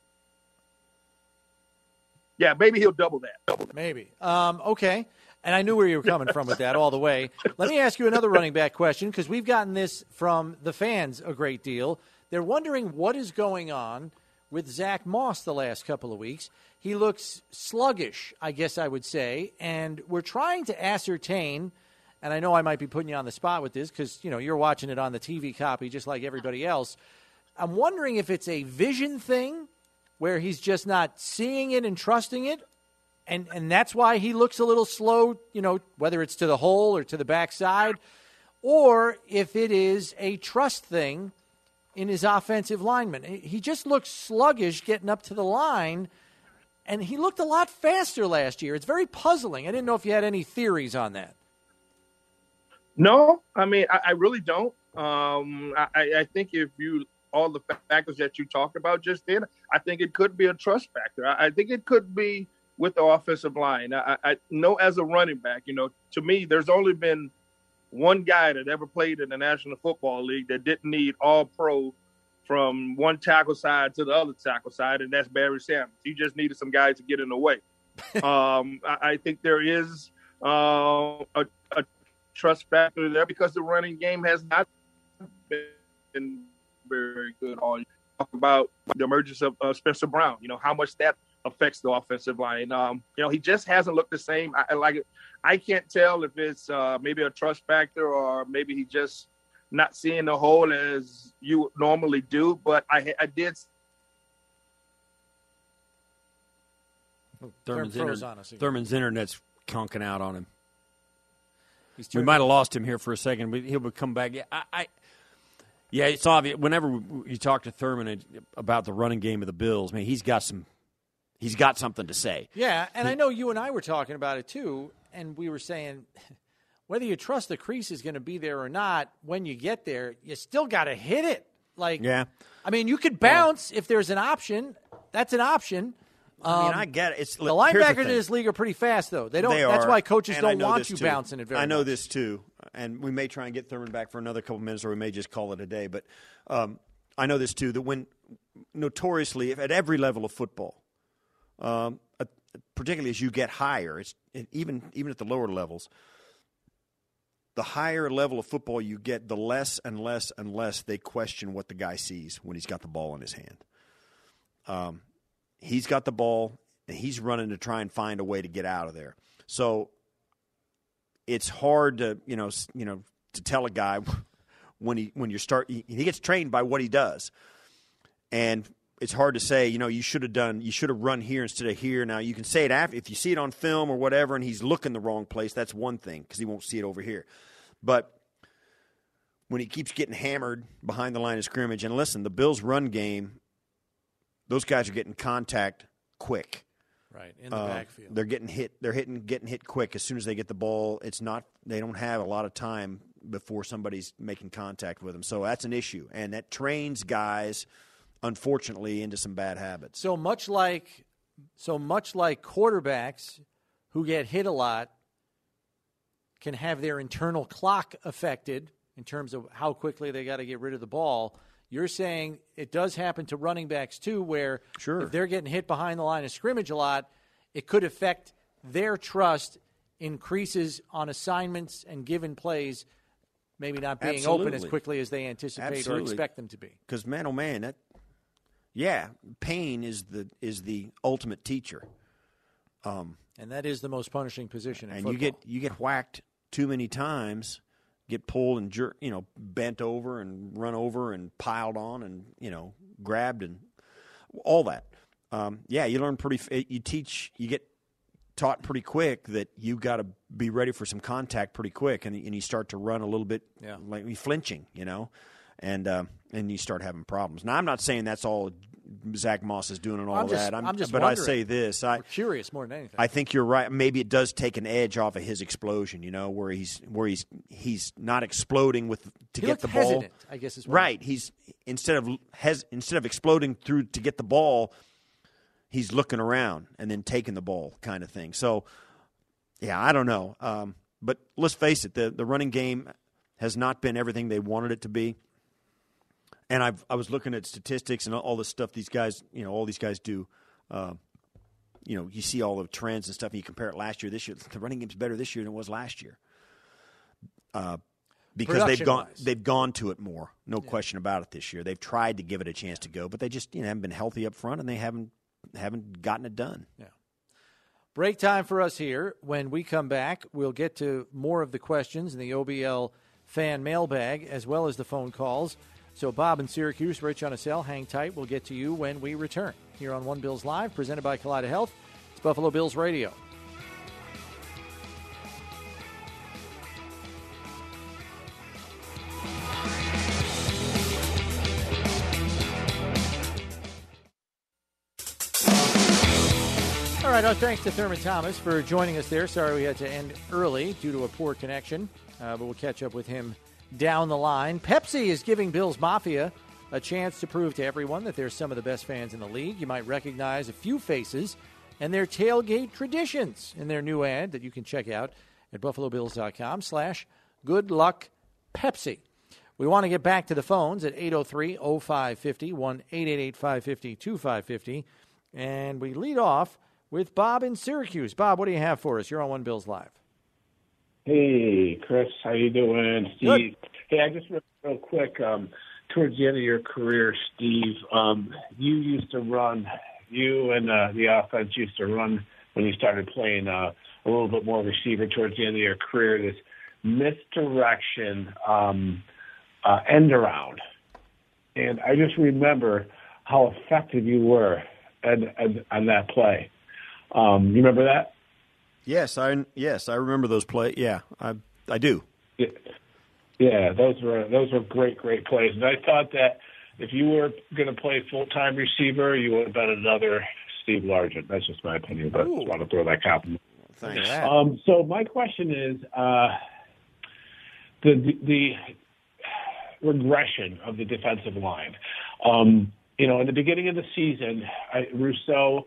he'll double that. Maybe. Okay. And I knew where you were coming from with that all the way. Let me ask you another running back question because we've gotten this from the fans a great deal. They're wondering what is going on with Zach Moss the last couple of weeks. He looks sluggish, I guess I would say, and we're trying to ascertain, and I know I might be putting you on the spot with this because, you're watching it on the TV copy just like everybody else. I'm wondering if it's a vision thing where he's just not seeing it and trusting it, and that's why he looks a little slow, whether it's to the hole or to the backside, or if it is a trust thing in his offensive lineman. He just looks sluggish getting up to the line, and he looked a lot faster last year. It's very puzzling. I didn't know if you had any theories on that. No, I mean, I really don't. I think if all the factors that you talked about just then, I think it could be a trust factor. I think it could be with the offensive line. I know as a running back, to me, there's only been one guy that ever played in the National Football League that didn't need all-pro from one tackle side to the other tackle side, and that's Barry Sanders. He just needed some guys to get in the way. I think there is a trust factor there because the running game has not been very good all year. Talk about the emergence of Spencer Brown, how much that affects the offensive line. He just hasn't looked the same. I can't tell if it's maybe a trust factor or maybe he just not seeing the hole as you normally do. But I did. Thurman's internet's conking out on him. We might have lost him here for a second, but he'll come back. Yeah, it's obvious. Whenever you talk to Thurman about the running game of the Bills, man, he's got something to say. Yeah, and I know you and I were talking about it too, and we were saying whether you trust the crease is going to be there or not, when you get there, you still got to hit it. I mean, you could bounce if there's an option. That's an option. I get it. The linebackers in this league are pretty fast, though. That's why coaches don't want you bouncing it very much. I know this, too. And we may try and get Thurman back for another couple minutes, or we may just call it a day. But I know this, too, that when notoriously, at every level of football, particularly as you get higher, even at the lower levels, the higher level of football you get, the less and less and less they question what the guy sees when he's got the ball in his hand. He's got the ball, and he's running to try and find a way to get out of there. So it's hard to to tell a guy when he gets trained by what he does, and it's hard to say you should have run here instead of here. Now you can say it after if you see it on film or whatever, and he's looking the wrong place. That's one thing because he won't see it over here, but when he keeps getting hammered behind the line of scrimmage, and listen, the Bills' run game. Those guys are getting contact quick. Right, in the backfield. They're getting hit. They're getting hit quick as soon as they get the ball. They don't have a lot of time before somebody's making contact with them. So that's an issue, and that trains guys, unfortunately, into some bad habits. So much like quarterbacks who get hit a lot can have their internal clock affected in terms of how quickly they got to get rid of the ball. You're saying it does happen to running backs, too, where if they're getting hit behind the line of scrimmage a lot, it could affect their trust, increases on assignments and given plays, maybe not being open as quickly as they anticipate or expect them to be. Because, man, oh, man, pain is the ultimate teacher. And that is the most punishing position in football. And you get whacked too many times, get pulled and bent over and run over and piled on and grabbed and all that. You learn you get taught pretty quick that you got to be ready for some contact pretty quick, and you start to run a little bit like you flinching, and you start having problems. Now I'm not saying that's all Zach Moss is doing and all that. I'm just but wondering. I say this: I'm curious more than anything. I think you're right. Maybe it does take an edge off of his explosion. Where he's not exploding to get the ball. Hesitant, I guess is right. He's instead of exploding through to get the ball, he's looking around and then taking the ball, kind of thing. So, I don't know. But let's face it: the running game has not been everything they wanted it to be. And I was looking at statistics and all the stuff these guys, all these guys do. You see all the trends and stuff, and you compare it last year, this year. The running game's better this year than it was last year, because they've gone to it more, no question about it. This year, they've tried to give it a chance to go, but they just haven't been healthy up front, and they haven't gotten it done. Yeah. Break time for us here. When we come back, we'll get to more of the questions in the OBL fan mailbag as well as the phone calls. So Bob in Syracuse, Rich on a cell, hang tight. We'll get to you when we return here on One Bills Live, presented by Kaleida Health. It's Buffalo Bills Radio. All right, our thanks to Thurman Thomas for joining us there. Sorry we had to end early due to a poor connection, but we'll catch up with him down the line. Pepsi is giving Bills Mafia a chance to prove to everyone that they're some of the best fans in the league. You might recognize a few faces and their tailgate traditions in their new ad that you can check out at buffalobills.com/goodluckpepsi. We want to get back to the phones at 803-0550, 1-888-550-2550. And we lead off with Bob in Syracuse. Bob, what do you have for us? You're on One Bills Live. Hey, Chris. How you doing? Steve. Good. Hey, I just real quick, towards the end of your career, Steve, you and the offense used to run when you started playing a little bit more receiver towards the end of your career, this misdirection end around. And I just remember how effective you were on that play. You remember that? Yes, I remember those plays. Yeah, I do. Yeah, those were great plays. And I thought that if you were going to play full-time receiver, you would have been another Steve Largent. That's just my opinion, but I just want to throw that compliment. Thanks. So my question is the regression of the defensive line. In the beginning of the season, Rousseau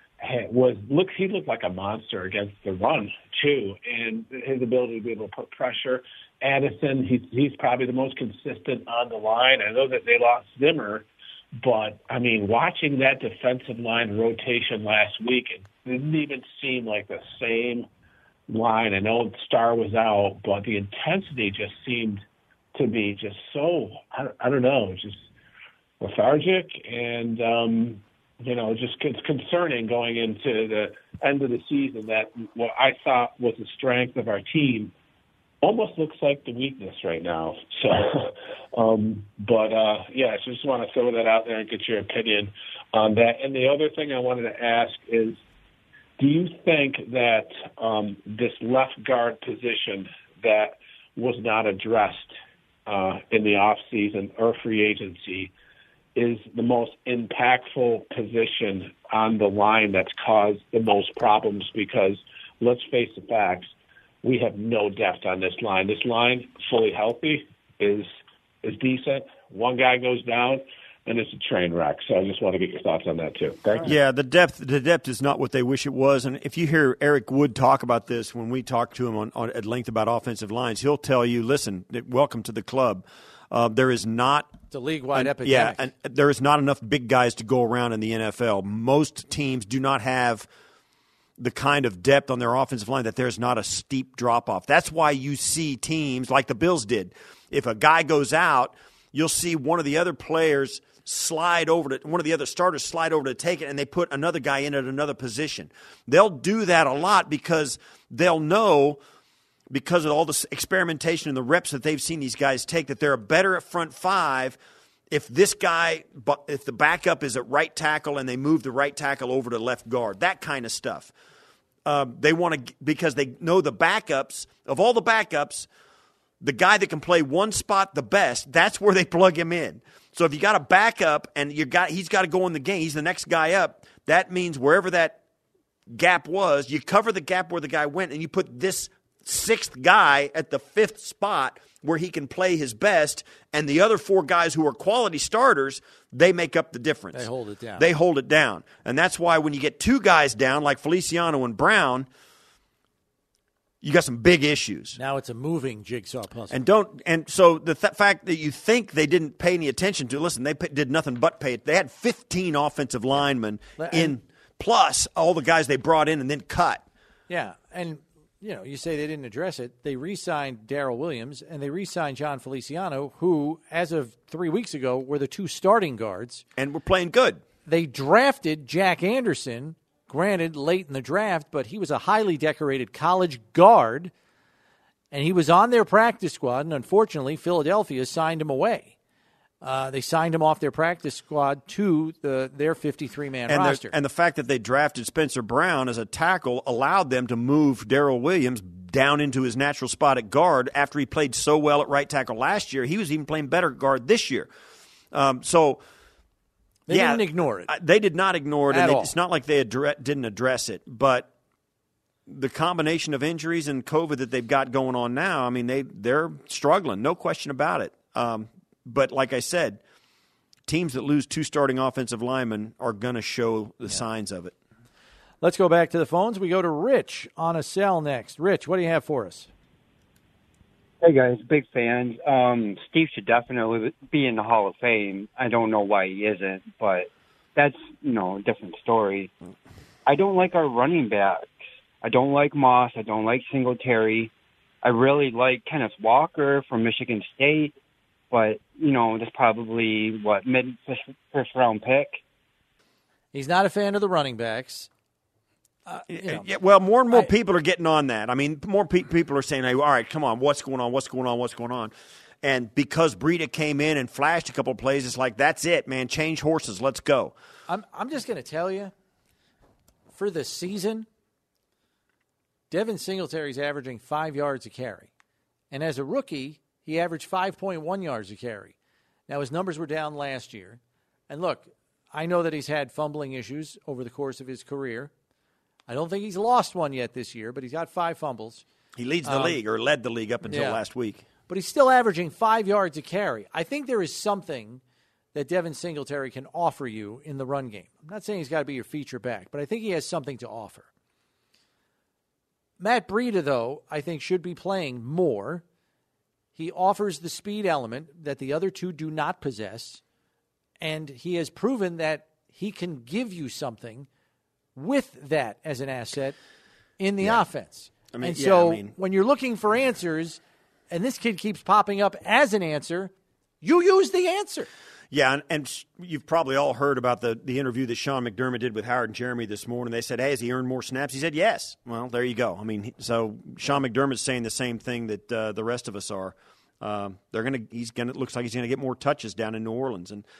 he looked like a monster against the run too, and his ability to be able to put pressure. Addison, he's probably the most consistent on the line. I know that they lost Zimmer, but I mean, watching that defensive line rotation last week, it didn't even seem like the same line. I know Starr was out, but the intensity just seemed to be just so, I don't know, just lethargic and, just concerning going into the end of the season that what I thought was the strength of our team almost looks like the weakness right now. So, so just want to throw that out there and get your opinion on that. And the other thing I wanted to ask is, do you think that this left guard position that was not addressed in the offseason or free agency is the most impactful position on the line that's caused the most problems? Because let's face the facts, we have no depth on this line. This line, fully healthy, is decent. One guy goes down, and it's a train wreck. So I just want to get your thoughts on that too. Thank you. Yeah, the depth is not what they wish it was. And if you hear Eric Wood talk about this when we talk to him at length about offensive lines, he'll tell you, listen, welcome to the club. There is not – it's a league-wide epidemic. Yeah, and there is not enough big guys to go around in the NFL. Most teams do not have the kind of depth on their offensive line that there's not a steep drop-off. That's why you see teams like the Bills did. If a guy goes out, you'll see one of the other players one of the other starters slide over to take it, and they put another guy in at another position. They'll do that a lot because they'll know – because of all the experimentation and the reps that they've seen these guys take, that they're better at front five if the backup is at right tackle and they move the right tackle over to left guard, that kind of stuff. They want to, because they know the backups, of all the backups, the guy that can play one spot the best, that's where they plug him in. So if you got a backup and he's got to go in the game, he's the next guy up, that means wherever that gap was, you cover the gap where the guy went and you put this sixth guy at the fifth spot where he can play his best, and the other four guys who are quality starters, they make up the difference. They hold it down. And that's why when you get two guys down, like Feliciano and Brown, you got some big issues. Now it's a moving jigsaw puzzle. And so the fact that you think they didn't pay any attention to, listen, they did nothing but pay it. They had 15 offensive linemen plus all the guys they brought in and then cut. Yeah, and you say they didn't address it. They re-signed Darrell Williams, and they re-signed John Feliciano, who, as of 3 weeks ago, were the two starting guards. And were playing good. They drafted Jack Anderson, granted late in the draft, but he was a highly decorated college guard, and he was on their practice squad, and unfortunately, Philadelphia signed him away. They signed him off their practice squad to their 53-man roster. And the fact that they drafted Spencer Brown as a tackle allowed them to move Darrell Williams down into his natural spot at guard after he played so well at right tackle last year. He was even playing better guard this year. They didn't ignore it. They did not ignore it. At all. It's not like they didn't address it. But the combination of injuries and COVID that they've got going on now, I mean, they're struggling, no question about it. But like I said, teams that lose two starting offensive linemen are going to show the signs of it. Let's go back to the phones. We go to Rich on a cell next. Rich, what do you have for us? Hey, guys. Big fans. Steve should definitely be in the Hall of Fame. I don't know why he isn't, but that's, a different story. I don't like our running backs. I don't like Moss. I don't like Singletary. I really like Kenneth Walker from Michigan State, but, that's probably, mid-first round pick. He's not a fan of the running backs. Yeah, well, more and more people are getting on that. I mean, more people are saying, hey, all right, come on, what's going on? And because Breida came in and flashed a couple of plays, it's like, that's it, man, change horses, let's go. I'm just going to tell you, for the season, Devin Singletary's averaging 5 yards a carry. And as a rookie, he averaged 5.1 yards a carry. Now, his numbers were down last year. And look, I know that he's had fumbling issues over the course of his career. I don't think he's lost one yet this year, but he's got 5 fumbles. He leads the league, or led the league up until last week. But he's still averaging 5 yards a carry. I think there is something that Devin Singletary can offer you in the run game. I'm not saying he's got to be your feature back, but I think he has something to offer. Matt Breida, though, I think should be playing more. He offers the speed element that the other two do not possess, and he has proven that he can give you something with that as an asset in the offense. When you're looking for answers, and this kid keeps popping up as an answer, you use the answer. Yeah, and you've probably all heard about the interview that Sean McDermott did with Howard and Jeremy this morning. They said, hey, has he earned more snaps? He said, yes. Well, there you go. I mean, so Sean McDermott's saying the same thing that the rest of us are. It looks like he's going to get more touches down in New Orleans. And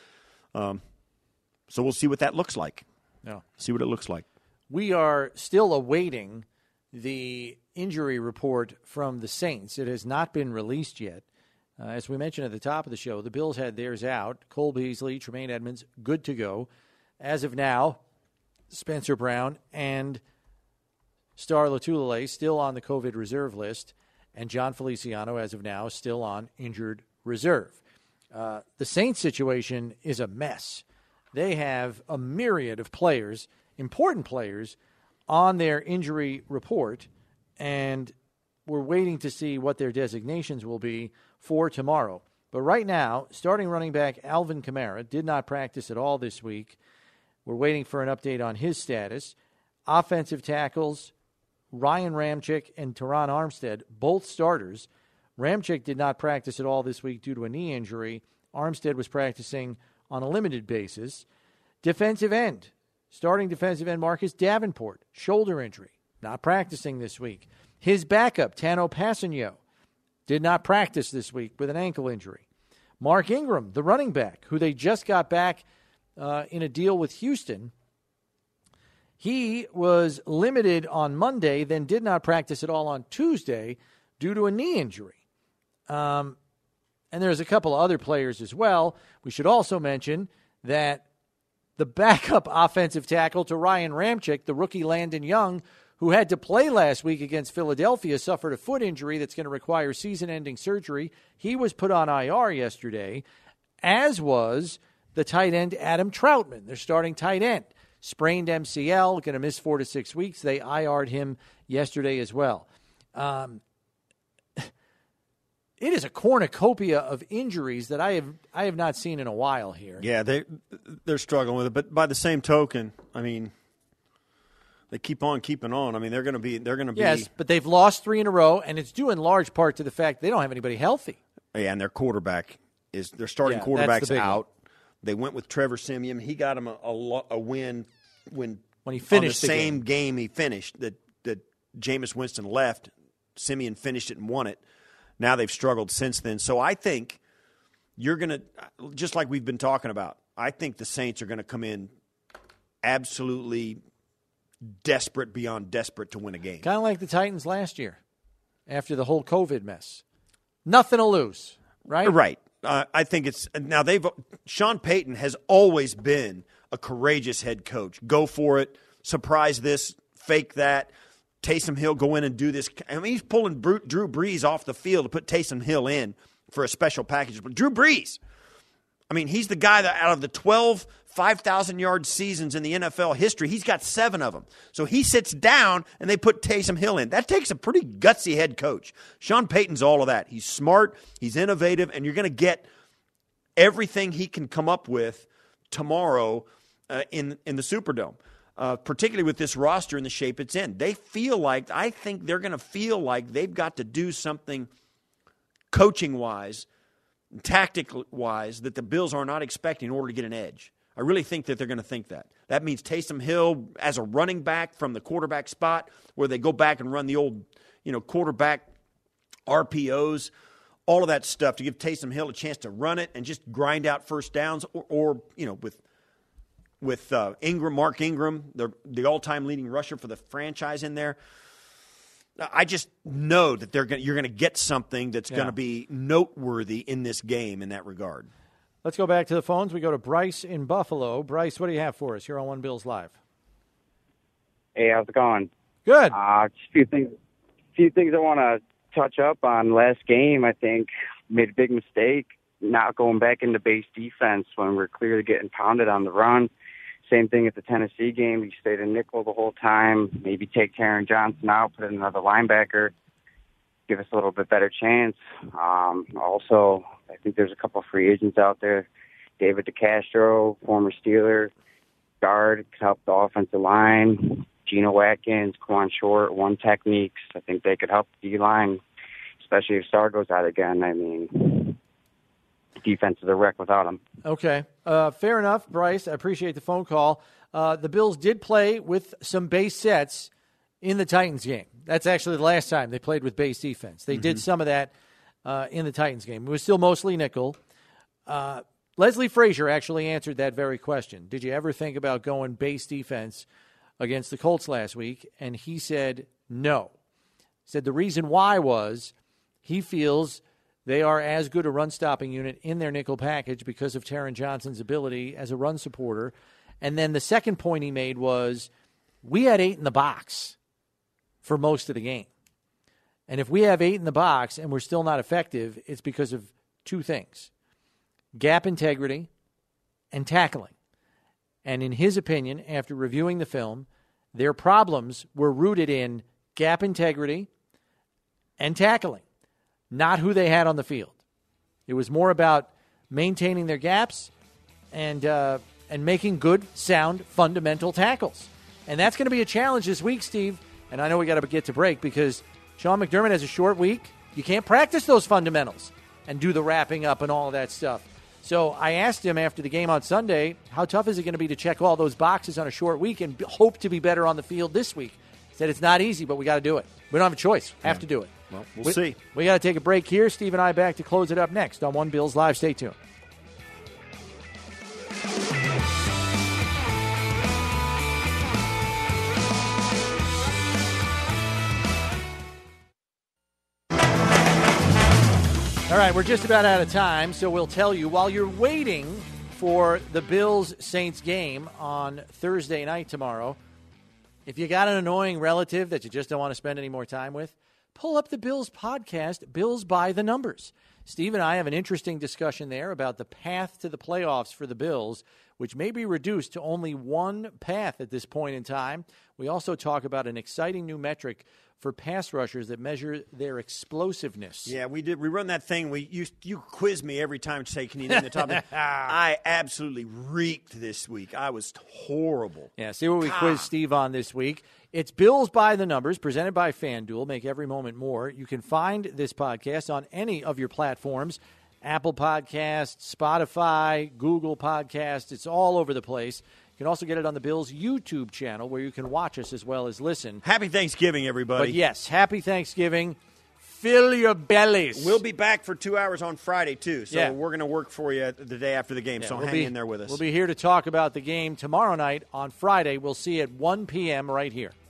so we'll see what that looks like. Yeah. See what it looks like. We are still awaiting the injury report from the Saints. It has not been released yet. As we mentioned at the top of the show, the Bills had theirs out. Cole Beasley, Tremaine Edmonds, good to go. As of now, Spencer Brown and Star Lotulelei still on the COVID reserve list, and John Feliciano, as of now, still on injured reserve. The Saints situation is a mess. They have a myriad of players, important players, on their injury report, and we're waiting to see what their designations will be for tomorrow. But right now, starting running back Alvin Kamara did not practice at all this week. We're waiting for an update on his status. Offensive tackles, Ryan Ramczyk and Teron Armstead, both starters. Ramczyk did not practice at all this week due to a knee injury. Armstead was practicing on a limited basis. Defensive end, starting defensive end Marcus Davenport, shoulder injury, not practicing this week. His backup, Tano Passanio, did not practice this week with an ankle injury. Mark Ingram, the running back, who they just got back in a deal with Houston, he was limited on Monday, then did not practice at all on Tuesday due to a knee injury. And there's a couple of other players as well. We should also mention that the backup offensive tackle to Ryan Ramczyk, the rookie Landon Young, who had to play last week against Philadelphia, suffered a foot injury that's going to require season-ending surgery. He was put on IR yesterday, as was the tight end Adam Troutman, their starting tight end. Sprained MCL, going to miss 4 to 6 weeks. They IR'd him yesterday as well. It is a cornucopia of injuries that I have not seen in a while here. Yeah, they're struggling with it. But by the same token, I mean, they keep on keeping on. I mean, they're going to be. Yes, but they've lost 3 in a row, and it's due in large part to the fact they don't have anybody healthy. Yeah, and their quarterback their starting quarterback's out. They went with Trevor Siemian. He got him a win when he finished the same game he finished that Jameis Winston left. Siemian finished it and won it. Now they've struggled since then. So I think you're going to, just like we've been talking about, I think the Saints are going to come in absolutely desperate beyond desperate to win a game. Kind of like the Titans last year after the whole COVID mess. Nothing to lose, right? Right. I think it's now Sean Payton has always been a courageous head coach. Go for it, surprise this, fake that. Taysom Hill go in and do this. I mean, he's pulling Drew Brees off the field to put Taysom Hill in for a special package. But Drew Brees, I mean, he's the guy that out of the 12 5,000-yard seasons in the NFL history. He's got 7 of them. So he sits down, and they put Taysom Hill in. That takes a pretty gutsy head coach. Sean Payton's all of that. He's smart, he's innovative, and you're going to get everything he can come up with tomorrow in the Superdome, particularly with this roster and the shape it's in. I think they're going to feel like they've got to do something coaching-wise, tactic-wise, that the Bills are not expecting in order to get an edge. I really think that they're going to think that. That means Taysom Hill as a running back from the quarterback spot, where they go back and run the old, quarterback RPOs, all of that stuff to give Taysom Hill a chance to run it and just grind out first downs, or with Mark Ingram, the all-time leading rusher for the franchise in there. I just know that you're going to get something that's going to be noteworthy in this game in that regard. Let's go back to the phones. We go to Bryce in Buffalo. Bryce, what do you have for us? You're on One Bills Live. Hey, how's it going? Good. Just a few things I want to touch up on. Last game, I think, made a big mistake not going back into base defense when we're clearly getting pounded on the run. Same thing at the Tennessee game. You stayed in nickel the whole time. Maybe take Taron Johnson out, put in another linebacker, give us a little bit better chance. Also, I think there's a couple of free agents out there. David DeCastro, former Steeler, guard, could help the offensive line. Geno Watkins, Quan Short, One Techniques. I think they could help the D-line, especially if Star goes out again. I mean, defense is a wreck without him. Okay. Fair enough, Bryce. I appreciate the phone call. The Bills did play with some base sets in the Titans game. That's actually the last time they played with base defense. They did some of that in the Titans game. It was still mostly nickel. Leslie Frazier actually answered that very question. Did you ever think about going base defense against the Colts last week? And he said no. He said the reason why was he feels they are as good a run-stopping unit in their nickel package because of Taron Johnson's ability as a run supporter. And then the second point he made was we had 8 in the box for most of the game. And if we have 8 in the box and we're still not effective, it's because of 2 things: gap integrity and tackling. And in his opinion, after reviewing the film, their problems were rooted in gap integrity and tackling, not who they had on the field. It was more about maintaining their gaps and making good, sound, fundamental tackles. And that's going to be a challenge this week, Steve. And I know we got to get to break because Sean McDermott has a short week. You can't practice those fundamentals and do the wrapping up and all of that stuff. So I asked him after the game on Sunday, how tough is it going to be to check all those boxes on a short week and hope to be better on the field this week? He said it's not easy, but we got to do it. We don't have a choice. Have to do it. Well, we'll see. We got to take a break here. Steve and I back to close it up next on One Bills Live. Stay tuned. All right, we're just about out of time, so we'll tell you while you're waiting for the Bills-Saints game on Thursday night tomorrow, if you got an annoying relative that you just don't want to spend any more time with, pull up the Bills podcast, Bills by the Numbers. Steve and I have an interesting discussion there about the path to the playoffs for the Bills, which may be reduced to only one path at this point in time. We also talk about an exciting new metric for pass rushers that measure their explosiveness. Yeah, we did. We run that thing. You quiz me every time to say, can you name the top? I absolutely reeked this week. I was horrible. Yeah, see what we quiz Steve on this week. It's Bills by the Numbers, presented by FanDuel. Make every moment more. You can find this podcast on any of your platforms: Apple Podcasts, Spotify, Google Podcasts. It's all over the place. You can also get it on the Bills YouTube channel where you can watch us as well as listen. Happy Thanksgiving, everybody. But yes, happy Thanksgiving. Fill your bellies. We'll be back for 2 hours on Friday, too. So we're going to work for you the day after the game. So hang in there with us. We'll be here to talk about the game tomorrow night on Friday. We'll see you at 1 p.m. right here.